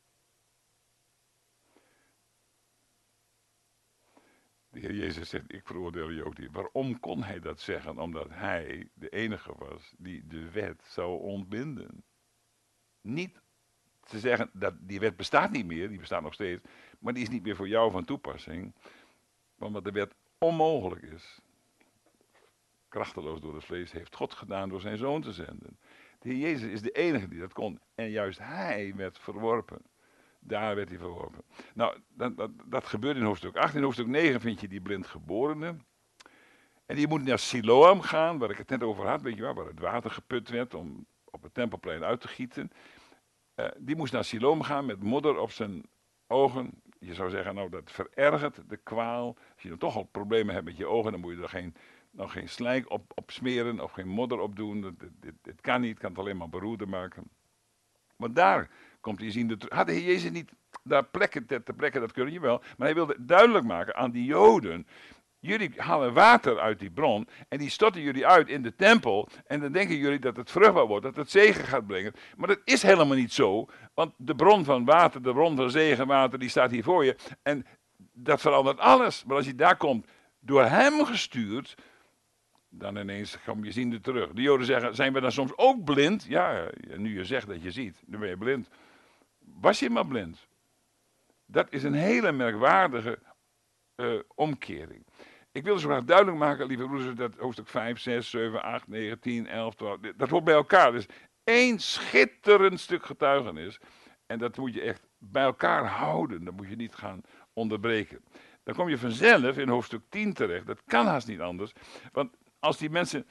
De Heer Jezus zegt, ik veroordeel je ook niet. Waarom kon hij dat zeggen? Omdat hij de enige was die de wet zou ontbinden. Niet te zeggen, dat die wet bestaat niet meer, die bestaat nog steeds. Maar die is niet meer voor jou van toepassing. Want wat de wet onmogelijk is, krachteloos door het vlees, heeft God gedaan door zijn zoon te zenden. De Heer Jezus is de enige die dat kon. En juist hij werd verworpen. Daar werd hij verworpen. Nou, dat gebeurt in hoofdstuk 8. In hoofdstuk 9 vind je die blindgeborene. En die moet naar Siloam gaan, waar ik het net over had, weet je wel, waar het water geput werd om op het tempelplein uit te gieten. Die moest naar Siloam gaan met modder op zijn ogen. Je zou zeggen, nou dat verergert de kwaal. Als je dan toch al problemen hebt met je ogen, dan moet je er geen slijk op smeren of geen modder op doen. Dit kan niet, kan het alleen maar beroerder maken. Maar daar komt hij zien. Had de Heer Jezus niet daar plekken ter plekke, dat kun je wel. Maar hij wilde duidelijk maken aan die Joden. Jullie halen water uit die bron en die storten jullie uit in de tempel. En dan denken jullie dat het vruchtbaar wordt, dat het zegen gaat brengen. Maar dat is helemaal niet zo. Want de bron van water, de bron van zegenwater, die staat hier voor je. En dat verandert alles. Maar als je daar komt, door hem gestuurd, dan ineens kom je ziende terug. De Joden zeggen, zijn we dan soms ook blind? Ja, nu je zegt dat je ziet, dan ben je blind. Was je maar blind? Dat is een hele merkwaardige omkering. Ik wil zo graag duidelijk maken, lieve broeders, dat hoofdstuk 5, 6, 7, 8, 9, 10, 11, 12, dat hoort bij elkaar. Dus één schitterend stuk getuigenis. En dat moet je echt bij elkaar houden. Dat moet je niet gaan onderbreken. Dan kom je vanzelf in hoofdstuk 10 terecht. Dat kan haast niet anders. Want als die mensen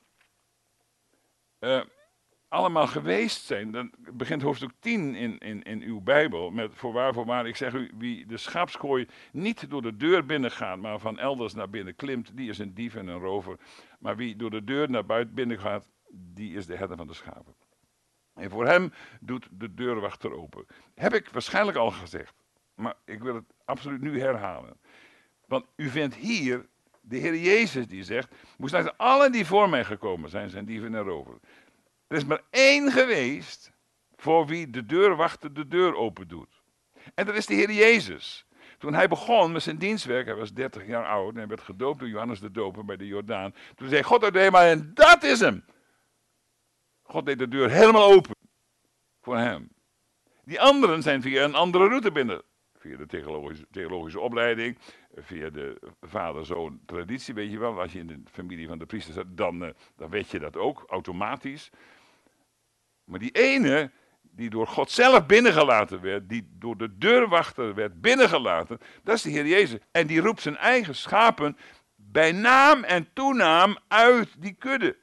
allemaal geweest zijn, dan begint hoofdstuk 10 in uw Bijbel met voorwaar, ik zeg u, wie de schaapskooi niet door de deur binnen gaat, maar van elders naar binnen klimt, die is een dief en een rover. Maar wie door de deur naar buiten binnen gaat, die is de herder van de schapen. En voor hem doet de deurwachter open. Heb ik waarschijnlijk al gezegd, maar ik wil het absoluut nu herhalen. Want u vindt hier de Heer Jezus die zegt, moest uit allen die voor mij gekomen zijn, zijn dieven en rover. Er is maar één geweest voor wie de deurwachter de deur open doet. En dat is de Heer Jezus. Toen hij begon met zijn dienstwerk, hij was 30 jaar oud en hij werd gedoopt door Johannes de Doper bij de Jordaan. Toen zei God uit de hemel, en dat is hem. God deed de deur helemaal open voor hem. Die anderen zijn via een andere route binnen. Via de theologische opleiding, via de vader-zoon traditie, weet je wel. Als je in de familie van de priester zit, dan weet je dat ook, automatisch. Maar die ene, die door God zelf binnengelaten werd, die door de deurwachter werd binnengelaten, dat is de Heer Jezus. En die roept zijn eigen schapen bij naam en toenaam uit die kudde.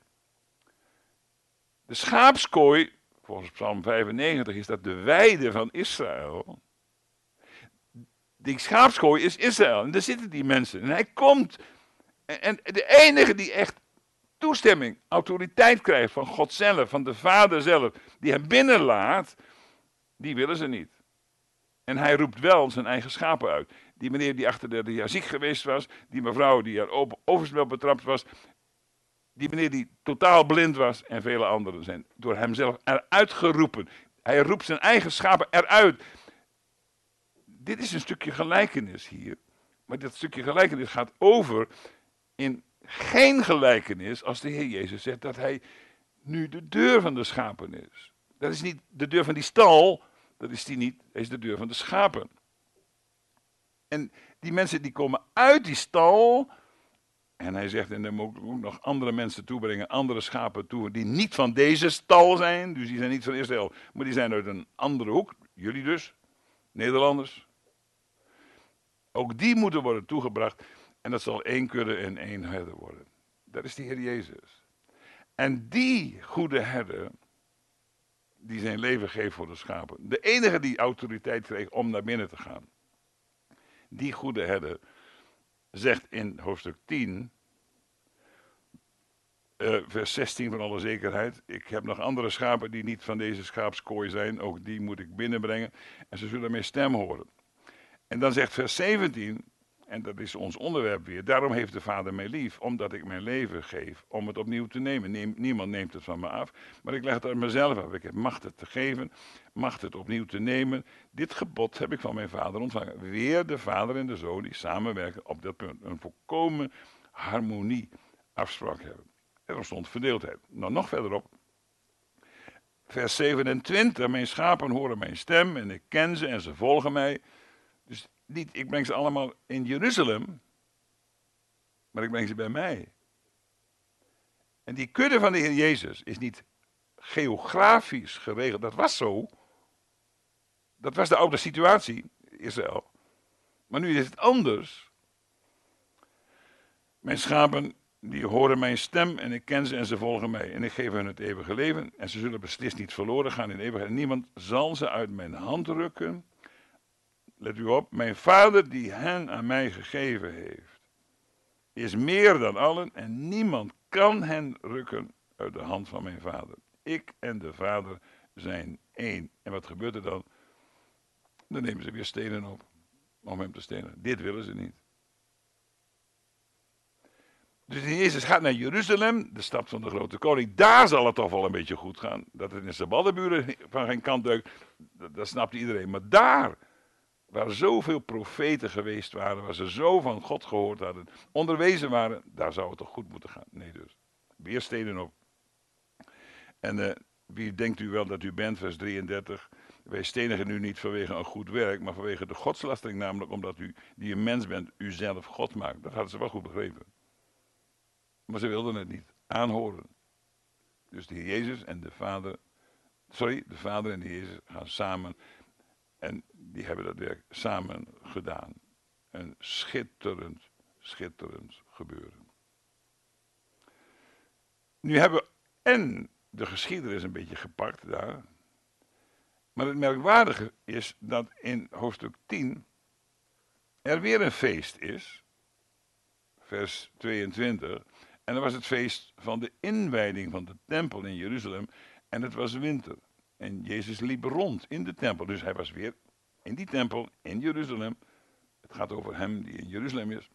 De schaapskooi, volgens Psalm 95, is dat de weide van Israël. Die schaapskooi is Israël. En daar zitten die mensen. En hij komt. En de enige die echt toestemming, autoriteit krijgt van God zelf, van de Vader zelf, die hem binnenlaat, die willen ze niet. En hij roept wel zijn eigen schapen uit. Die meneer die 38 jaar ziek geweest was, die mevrouw die er overspel betrapt was, die meneer die totaal blind was en vele anderen zijn door hemzelf eruit geroepen. Hij roept zijn eigen schapen eruit. Dit is een stukje gelijkenis hier. Maar dit stukje gelijkenis gaat over in geen gelijkenis als de Heer Jezus zegt dat hij nu de deur van de schapen is. Dat is niet de deur van die stal, dat is die niet, hij is de deur van de schapen. En die mensen die komen uit die stal, en hij zegt, en dan moet ik ook nog andere mensen toebrengen, andere schapen toe, die niet van deze stal zijn, dus die zijn niet van Israël, maar die zijn uit een andere hoek, jullie dus, Nederlanders. Ook die moeten worden toegebracht. En dat zal één kudde en één herder worden. Dat is de Heer Jezus. En die goede herder, die zijn leven geeft voor de schapen. De enige die autoriteit kreeg om naar binnen te gaan. Die goede herder zegt in hoofdstuk 10, vers 16 van alle zekerheid. Ik heb nog andere schapen die niet van deze schaapskooi zijn. Ook die moet ik binnenbrengen. En ze zullen mijn stem horen. En dan zegt vers 17, en dat is ons onderwerp weer. Daarom heeft de Vader mij lief, omdat ik mijn leven geef om het opnieuw te nemen. Niemand neemt het van me af, maar ik leg het aan mezelf af. Ik heb macht het te geven, macht het opnieuw te nemen. Dit gebod heb ik van mijn Vader ontvangen. Weer de Vader en de Zoon die samenwerken op dat punt. Een volkomen harmonie afspraak hebben. Er ontstond verdeeldheid. Nou, nog verderop. Vers 27, mijn schapen horen mijn stem en ik ken ze en ze volgen mij. Dus niet, ik breng ze allemaal in Jeruzalem, maar ik breng ze bij mij. En die kudde van de Heer Jezus is niet geografisch geregeld. Dat was zo. Dat was de oude situatie, Israël. Maar nu is het anders. Mijn schapen, die horen mijn stem en ik ken ze en ze volgen mij. En ik geef hen het eeuwige leven en ze zullen beslist niet verloren gaan in eeuwigheid. Niemand zal ze uit mijn hand rukken. Let u op, mijn Vader die hen aan mij gegeven heeft, is meer dan allen en niemand kan hen rukken uit de hand van mijn Vader. Ik en de Vader zijn één. En wat gebeurt er dan? Dan nemen ze weer stenen op om hem te stenen. Dit willen ze niet. Dus Jezus gaat naar Jeruzalem, de stad van de grote koning. Daar zal het toch wel een beetje goed gaan. Dat het in zijn baddenburen van geen kant deukt, dat snapt iedereen. Maar daar, waar zoveel profeten geweest waren, waar ze zo van God gehoord hadden, onderwezen waren, daar zou het toch goed moeten gaan. Nee dus. Weer stenen op. En wie denkt u wel dat u bent, vers 33. Wij stenigen u niet vanwege een goed werk, maar vanwege de godslastering, namelijk omdat u, die een mens bent, u zelf God maakt. Dat hadden ze wel goed begrepen. Maar ze wilden het niet aanhoren. Dus de Heer Jezus en de Vader, de Vader en de Jezus gaan samen. En die hebben dat werk samen gedaan. een schitterend, schitterend gebeuren. Nu hebben we en de geschiedenis een beetje gepakt daar. Maar het merkwaardige is dat in hoofdstuk 10 er weer een feest is. Vers 22. En dat was het feest van de inwijding van de tempel in Jeruzalem. En het was winter. En Jezus liep rond in de tempel. Dus hij was weer in die tempel in Jeruzalem. Het gaat over hem die in Jeruzalem is.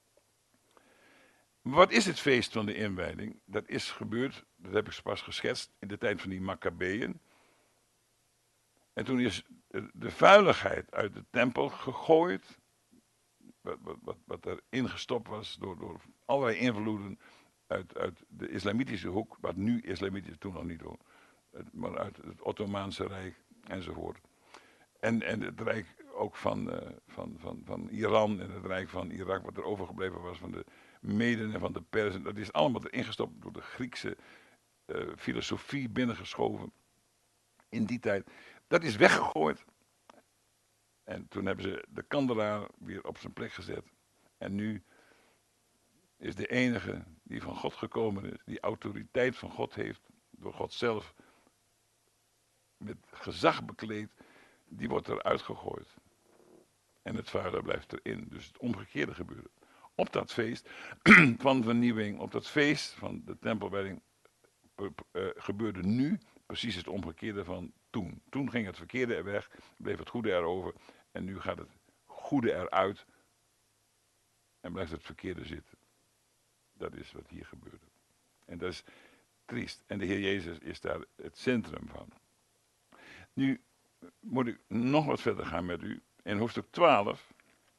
Wat is het feest van de inwijding? Dat is gebeurd, dat heb ik pas geschetst, in de tijd van die Maccabeeën. En toen is de vuiligheid uit de tempel gegooid. Wat er ingestopt was door allerlei invloeden uit de islamitische hoek. Wat nu islamitisch, toen nog niet hoor. Maar uit het Ottomaanse Rijk enzovoort. En het rijk ook van Iran en het rijk van Irak, wat er overgebleven was van de Meden en van de Persen. Dat is allemaal erin gestopt door de Griekse filosofie binnengeschoven in die tijd. Dat is weggegooid. En toen hebben ze de kandelaar weer op zijn plek gezet. En nu is de enige die van God gekomen is, die autoriteit van God heeft, door God zelf met gezag bekleed, die wordt eruit gegooid. En het vuile blijft erin. Dus het omgekeerde gebeurde. Op dat feest van vernieuwing, op dat feest van de tempelwijding, gebeurde nu precies het omgekeerde van toen. Toen ging het verkeerde er weg, bleef het goede erover. En nu gaat het goede eruit en blijft het verkeerde zitten. Dat is wat hier gebeurde. En dat is triest. En de Heer Jezus is daar het centrum van. Nu moet ik nog wat verder gaan met u. In hoofdstuk 12.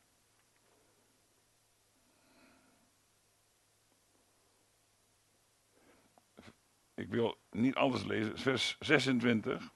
Ik wil niet alles lezen. Vers 26.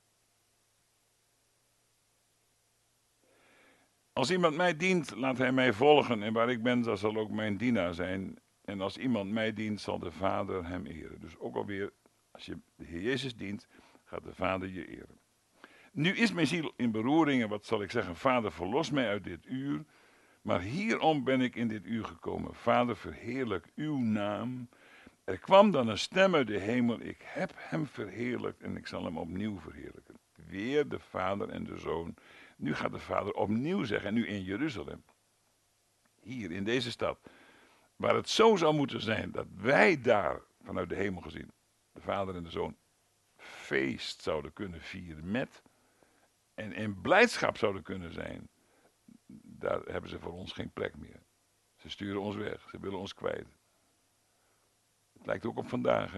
Als iemand mij dient, laat hij mij volgen. En waar ik ben, dat zal ook mijn dienaar zijn. En als iemand mij dient, zal de Vader hem eren. Dus ook alweer, als je de Heer Jezus dient, gaat de Vader je eren. Nu is mijn ziel in beroering en wat zal ik zeggen? Vader, verlos mij uit dit uur. Maar hierom ben ik in dit uur gekomen. Vader, verheerlijk uw naam. Er kwam dan een stem uit de hemel. Ik heb hem verheerlijkt en ik zal hem opnieuw verheerlijken. Weer de Vader en de Zoon. Nu gaat de Vader opnieuw zeggen. En nu in Jeruzalem. Hier in deze stad. Waar het zo zou moeten zijn dat wij daar vanuit de hemel gezien. De Vader en de Zoon. Feest zouden kunnen vieren met. En in blijdschap zouden kunnen zijn. Daar hebben ze voor ons geen plek meer. Ze sturen ons weg. Ze willen ons kwijt. Het lijkt ook op vandaag. Hè?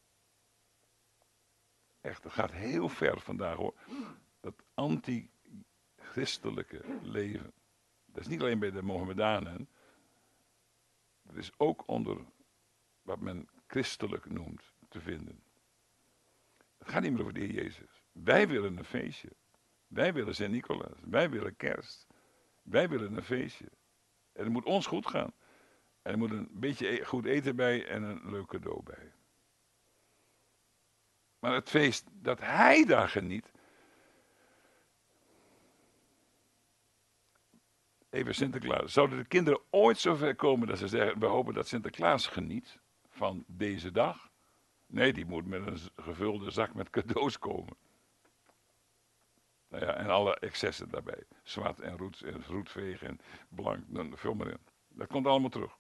Echt, het gaat heel ver vandaag hoor. Dat anti-christelijke leven. Dat is niet alleen bij de Mohammedanen. Dat is ook onder wat men christelijk noemt te vinden. Het gaat niet meer over de Heer Jezus. Wij willen een feestje. Wij willen Sint-Nicolaas. Wij willen kerst. Wij willen een feestje. En het moet ons goed gaan. En er moet een beetje goed eten bij en een leuk cadeau bij. Maar het feest dat hij daar geniet. Even Sinterklaas. Zouden de kinderen ooit zover komen dat ze zeggen, we hopen dat Sinterklaas geniet van deze dag? Nee, die moet met een gevulde zak met cadeaus komen. Nou ja, en alle excessen daarbij. Zwart en roetveeg en blank, dan vul maar in. Dat komt allemaal terug.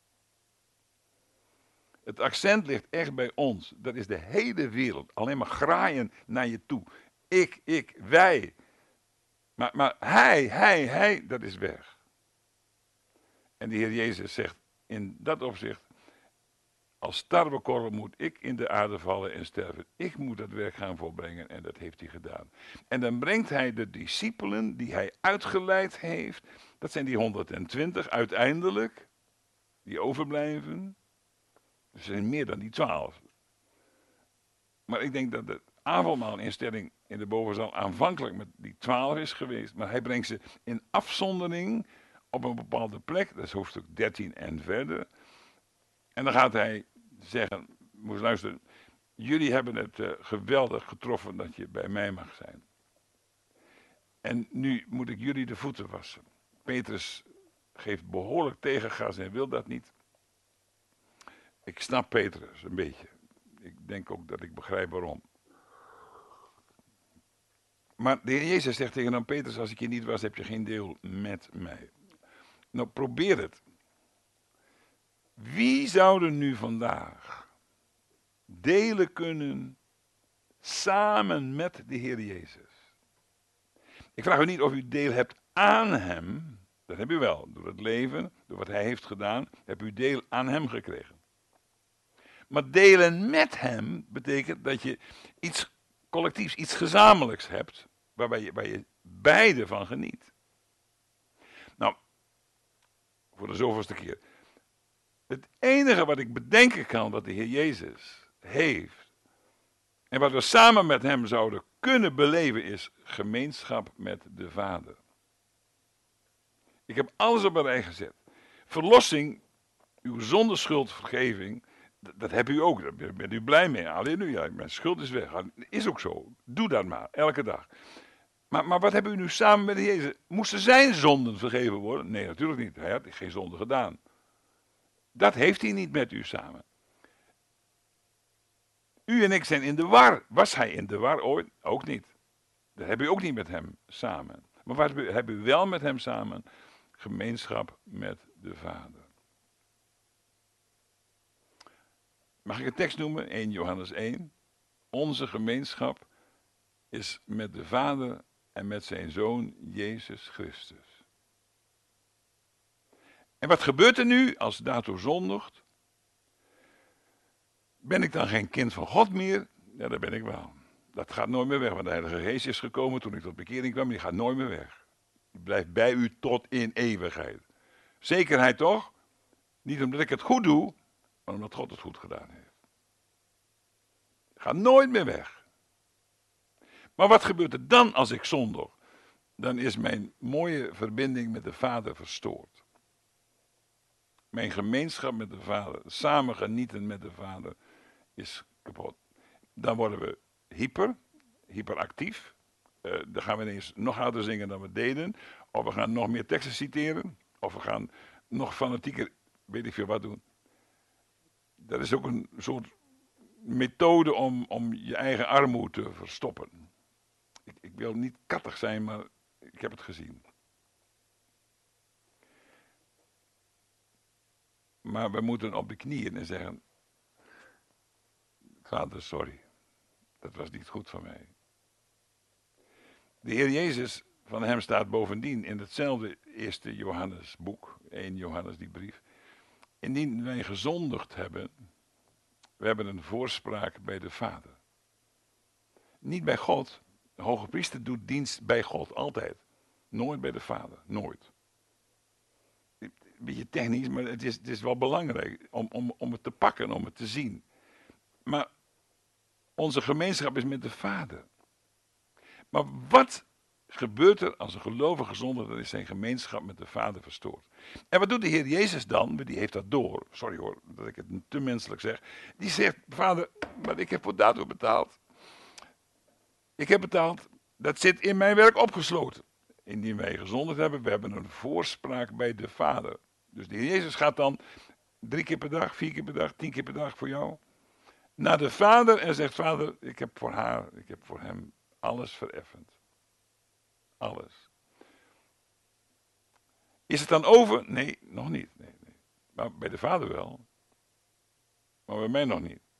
Het accent ligt echt bij ons. Dat is de hele wereld. Alleen maar graaien naar je toe. Ik, wij. Maar hij, dat is weg. En de Heer Jezus zegt in dat opzicht, als tarwekorrel moet ik in de aarde vallen en sterven. Ik moet dat werk gaan volbrengen en dat heeft hij gedaan. En dan brengt hij de discipelen die hij uitgeleid heeft, dat zijn die 120 uiteindelijk, die overblijven. Er zijn meer dan die 12. Maar ik denk dat de avondmaalinstelling in de bovenzaal aanvankelijk met die 12 is geweest. Maar hij brengt ze in afzondering op een bepaalde plek. Dat is hoofdstuk 13 en verder. En dan gaat hij zeggen, moet luisteren. Jullie hebben het geweldig getroffen dat je bij mij mag zijn. En nu moet ik jullie de voeten wassen. Petrus geeft behoorlijk tegengas en wil dat niet. Ik snap Petrus een beetje. Ik denk ook dat ik begrijp waarom. Maar de Heer Jezus zegt tegen hem, Petrus, als ik hier niet was, heb je geen deel met mij. Nou, probeer het. Wie zou er nu vandaag delen kunnen samen met de Heer Jezus? Ik vraag u niet of u deel hebt aan hem. Dat heb u wel. Door het leven, door wat hij heeft gedaan, heb u deel aan hem gekregen. Maar delen met hem betekent dat je iets collectiefs, iets gezamenlijks hebt, waar je beide van geniet. Nou, voor de zoveelste keer. Het enige wat ik bedenken kan wat de Heer Jezus heeft, en wat we samen met hem zouden kunnen beleven, is gemeenschap met de Vader. Ik heb alles op een rij gezet. Verlossing, uw zondenschuldvergeving, dat heb u ook. Daar bent u blij mee. Halleluja, mijn schuld is weg. Is ook zo. Doe dat maar, elke dag. Maar wat hebben u nu samen met de Jezus? Moesten zijn zonden vergeven worden? Nee, natuurlijk niet. Hij had geen zonde gedaan. Dat heeft hij niet met u samen. U en ik zijn in de war. Was hij in de war ooit? Ook niet. Dat heb u ook niet met hem samen. Maar wat hebben u wel met hem samen? Gemeenschap met de Vader. Mag ik een tekst noemen? 1 Johannes 1. Onze gemeenschap is met de Vader en met zijn Zoon Jezus Christus. En wat gebeurt er nu als daartoe zondigt? Ben ik dan geen kind van God meer? Ja, dat ben ik wel. Dat gaat nooit meer weg, want de Heilige Geest is gekomen toen ik tot bekering kwam. Die gaat nooit meer weg. Die blijft bij u tot in eeuwigheid. Zekerheid toch? Niet omdat ik het goed doe, maar omdat God het goed gedaan heeft. Gaat nooit meer weg. Maar wat gebeurt er dan als ik zondig? Dan is mijn mooie verbinding met de Vader verstoord. Mijn gemeenschap met de Vader, samen genieten met de Vader, is kapot. Dan worden we hyperactief. Dan gaan we ineens nog harder zingen dan we deden. Of we gaan nog meer teksten citeren. Of we gaan nog fanatieker, weet ik veel wat doen. Dat is ook een soort methode om je eigen armoede te verstoppen. Ik wil niet kattig zijn, maar ik heb het gezien. Maar we moeten op de knieën en zeggen, Vader, sorry. Dat was niet goed van mij. De Heer Jezus, van hem staat bovendien in hetzelfde eerste Johannesboek, 1 Johannes die brief. Indien wij gezondigd hebben, we hebben een voorspraak bij de Vader. Niet bij God. De hoge priester doet dienst bij God, altijd. Nooit bij de Vader, nooit. Een beetje technisch, maar het is wel belangrijk om het te pakken, om het te zien. Maar onze gemeenschap is met de Vader. Maar wat gebeurt er als een gelovige zondigt, dan is zijn gemeenschap met de Vader verstoord. En wat doet de Heer Jezus dan? Die heeft dat door. Sorry hoor, dat ik het te menselijk zeg. Die zegt, Vader, maar ik heb voor daartoe betaald. Ik heb betaald, dat zit in mijn werk opgesloten. Indien wij gezondigd hebben, we hebben een voorspraak bij de Vader. Dus de Heer Jezus gaat dan 3 keer per dag, 4 keer per dag, 10 keer per dag voor jou naar de Vader en zegt, Vader, ik heb voor haar, ik heb voor hem alles vereffend. Alles. Is het dan over? Nee, nog niet. Nee. Maar bij de Vader wel. Maar bij mij nog niet.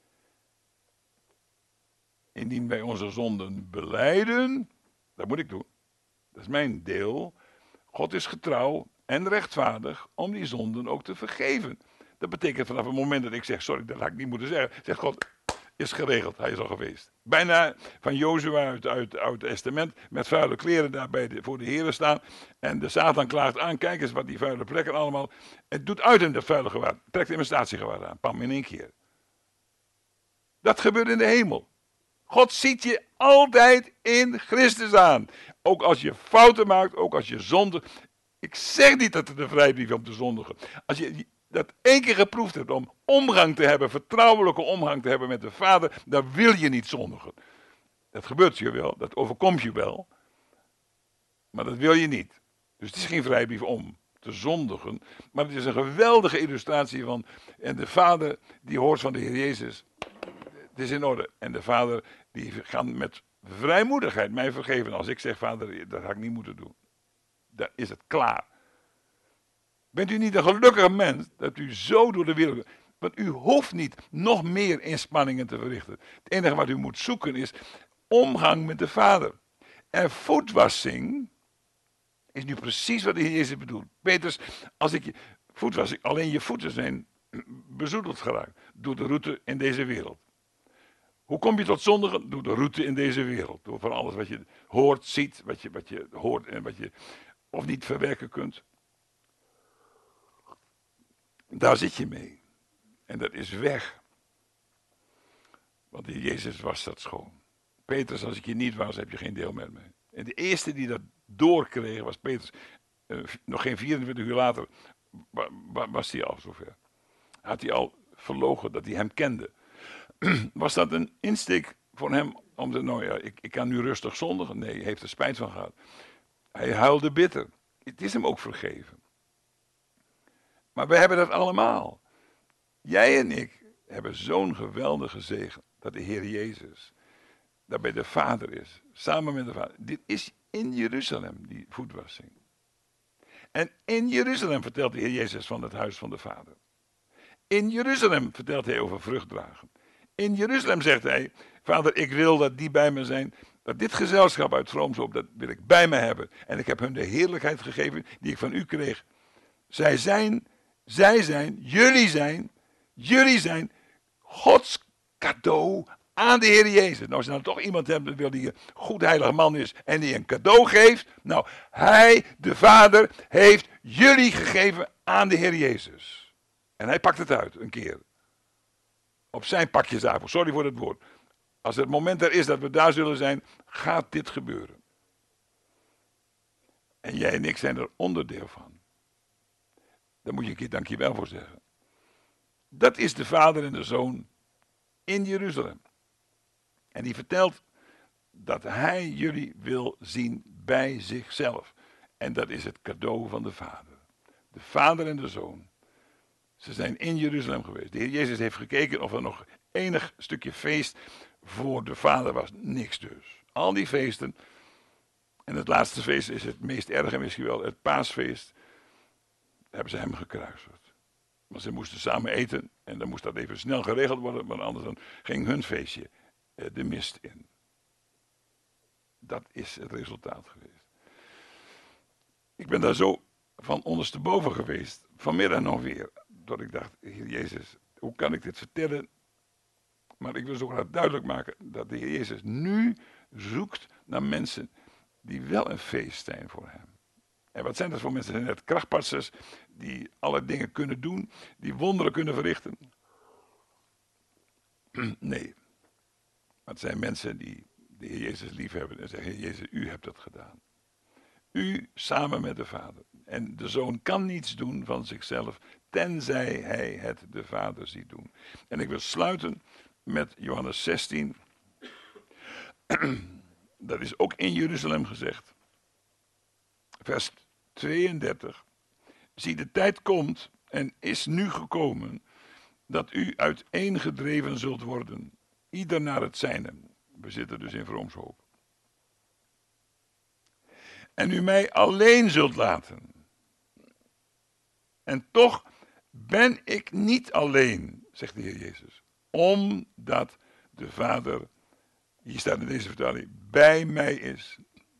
Indien wij onze zonden belijden, dat moet ik doen. Dat is mijn deel. God is getrouw en rechtvaardig om die zonden ook te vergeven. Dat betekent vanaf het moment dat ik zeg, sorry, dat had ik niet moeten zeggen. Zegt God, is geregeld, hij is al geweest. Bijna van Jozua uit het Oude Testament, met vuile kleren daar voor de Heer staan. En de Satan klaagt aan, kijk eens wat die vuile plekken allemaal. Het doet uit in dat vuile gewaad, trekt hem een statiegewaad aan, pam, in 1 keer. Dat gebeurt in de hemel. God ziet je altijd in Christus aan. Ook als je fouten maakt, ook als je zonde. Ik zeg niet dat het een vrijbrief is om te zondigen. Als je dat 1 keer geproefd hebt om omgang te hebben, vertrouwelijke omgang te hebben met de Vader, dan wil je niet zondigen. Dat gebeurt je wel, dat overkomt je wel. Maar dat wil je niet. Dus het is geen vrijbrief om te te zondigen. Maar het is een geweldige illustratie van, en de vader die hoort van de Heer Jezus, het is in orde. En de vader die gaat met vrijmoedigheid mij vergeven. Als ik zeg, vader, dat had ik niet moeten doen. Dan is het klaar. Bent u niet een gelukkige mens dat u zo door de wereld... Want u hoeft niet nog meer inspanningen te verrichten. Het enige wat u moet zoeken is omgang met de Vader. En voetwassing is nu precies wat de Heer Jezus bedoelt. Peters, als ik je voetwassing, alleen je voeten zijn bezoedeld geraakt door de route in deze wereld. Hoe kom je tot zondigen? Door de route in deze wereld. Door van alles wat je hoort, ziet, wat je hoort en wat je of niet verwerken kunt. Daar zit je mee. En dat is weg. Want de Jezus was dat schoon. Petrus, als ik je niet was, heb je geen deel met mij. En de eerste die dat doorkreeg was Petrus. Nog geen 24 uur later was hij al zover. Had hij al verlogen dat hij hem kende. Was dat een insteek voor hem om te, nou ja, ik kan nu rustig zondigen? Nee, hij heeft er spijt van gehad. Hij huilde bitter. Het is hem ook vergeven. Maar we hebben dat allemaal. Jij en ik hebben zo'n geweldige zegen dat de Heer Jezus daar bij de Vader is. Samen met de Vader. Dit is in Jeruzalem, die voetwassing. En in Jeruzalem vertelt de Heer Jezus van het huis van de Vader. In Jeruzalem vertelt hij over vruchtdragen. In Jeruzalem zegt hij, Vader, ik wil dat die bij me zijn. Dat dit gezelschap uit Vroomshoop, dat wil ik bij me hebben. En ik heb hun de heerlijkheid gegeven die ik van u kreeg. Zij zijn, jullie zijn Gods cadeau aan de Heer Jezus. Nou, als je nou toch iemand hebt die een goed heilig man is en die een cadeau geeft. Nou, hij, de Vader, heeft jullie gegeven aan de Heer Jezus. En hij pakt het uit, een keer. Op zijn pakjesavond, sorry voor het woord. Als het moment er is dat we daar zullen zijn, gaat dit gebeuren. En jij en ik zijn er onderdeel van. Daar moet je een keer dankjewel voor zeggen. Dat is de Vader en de Zoon in Jeruzalem. En die vertelt dat hij jullie wil zien bij zichzelf. En dat is het cadeau van de Vader. De Vader en de Zoon. Ze zijn in Jeruzalem geweest. De Heer Jezus heeft gekeken of er nog enig stukje feest voor de Vader was. Niks dus. Al die feesten. En het laatste feest is het meest erge misschien wel. Het paasfeest. Hebben ze hem gekruisigd. Maar ze moesten samen eten. En dan moest dat even snel geregeld worden. Want anders dan ging hun feestje de mist in. Dat is het resultaat geweest. Ik ben daar zo van ondersteboven geweest. Vanmiddag nog weer. Dat ik dacht, Heer Jezus, hoe kan ik dit vertellen? Maar ik wil zo graag duidelijk maken dat de Heer Jezus nu zoekt naar mensen die wel een feest zijn voor hem. En wat zijn dat voor mensen? Zijn het krachtpatsers die alle dingen kunnen doen, die wonderen kunnen verrichten? Nee. Maar het zijn mensen die de Heer Jezus liefhebben en zeggen, Heer Jezus, u hebt dat gedaan. U samen met de Vader. En de Zoon kan niets doen van zichzelf, tenzij hij het de Vader ziet doen. En ik wil sluiten met Johannes 16. Dat is ook in Jeruzalem gezegd. Vers 32. Zie, de tijd komt en is nu gekomen dat u uiteengedreven zult worden. Ieder naar het zijne. We zitten dus in Vroomshoop. En u mij alleen zult laten. En toch ben ik niet alleen, zegt de Heer Jezus. Omdat de Vader, hier staat in deze vertaling, bij mij is.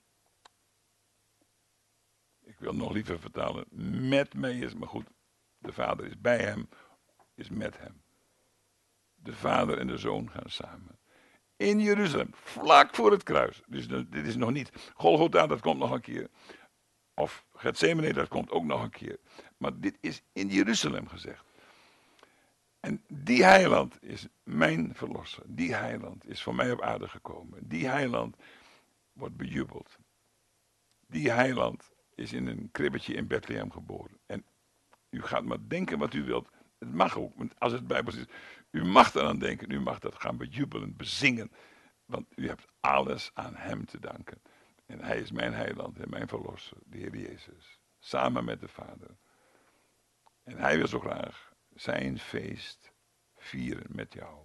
Ik wil nog liever vertalen, met mij is. Maar goed, de Vader is bij hem, is met hem. De Vader en de Zoon gaan samen. In Jeruzalem, vlak voor het kruis. Dus dit is nog niet Golgotha, dat komt nog een keer. Of Gethsemane, dat komt ook nog een keer. Maar dit is in Jeruzalem gezegd. En die heiland is mijn verlosser. Die heiland is voor mij op aarde gekomen. Die heiland wordt bejubeld. Die heiland is in een kribbetje in Bethlehem geboren. En u gaat maar denken wat u wilt. Het mag ook, want als het Bijbels is. U mag eraan denken, u mag dat gaan bejubelen, bezingen. Want u hebt alles aan hem te danken. En hij is mijn heiland en mijn verlosser, de Heer Jezus. samen met de Vader. En hij wil zo graag zijn feest vieren met jou.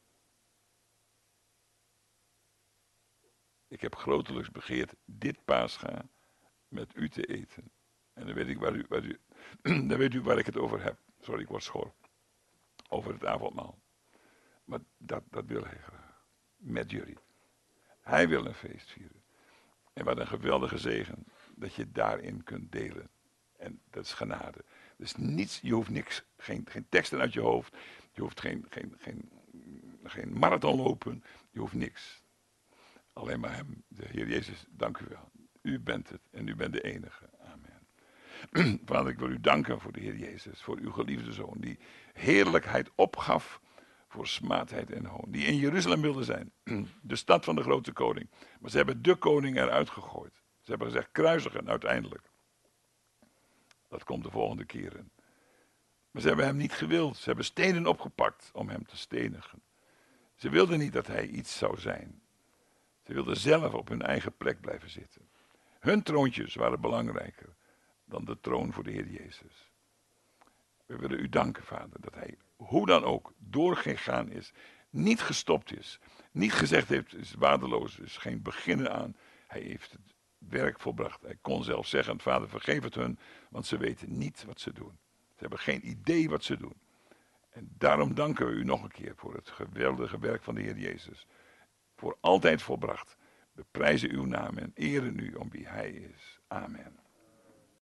Ik heb grotelijks begeerd dit Pascha met u te eten. En dan weet ik dan weet u waar ik het over heb. Sorry, ik word schor. Over het avondmaal. Maar dat wil hij graag. Met jullie. Hij wil een feest vieren. En wat een geweldige zegen dat je daarin kunt delen. En dat is genade. Dus niets, je hoeft niks, geen teksten uit je hoofd. Je hoeft geen marathon lopen. Je hoeft niks. Alleen maar hem, de Heer Jezus, dank u wel. U bent het en u bent de enige. Amen. Vader, ik wil u danken voor de Heer Jezus, voor uw geliefde Zoon, die heerlijkheid opgaf voor smaadheid en hoon. Die in Jeruzalem wilde zijn, de stad van de grote koning. Maar ze hebben de koning eruit gegooid. Ze hebben gezegd, kruisigen uiteindelijk. Dat komt de volgende keren. Maar ze hebben hem niet gewild. Ze hebben stenen opgepakt om hem te stenigen. Ze wilden niet dat hij iets zou zijn. Ze wilden zelf op hun eigen plek blijven zitten. Hun troontjes waren belangrijker dan de troon voor de Heer Jezus. We willen u danken, Vader, dat hij hoe dan ook doorgegaan is, niet gestopt is, niet gezegd heeft, is waardeloos, is geen beginnen aan. Hij heeft het werk volbracht. Hij kon zelf zeggen, Vader, vergeef het hun, want ze weten niet wat ze doen. Ze hebben geen idee wat ze doen. En daarom danken we u nog een keer voor het geweldige werk van de Heer Jezus. Voor altijd volbracht. We prijzen uw naam en eren u om wie hij is. Amen.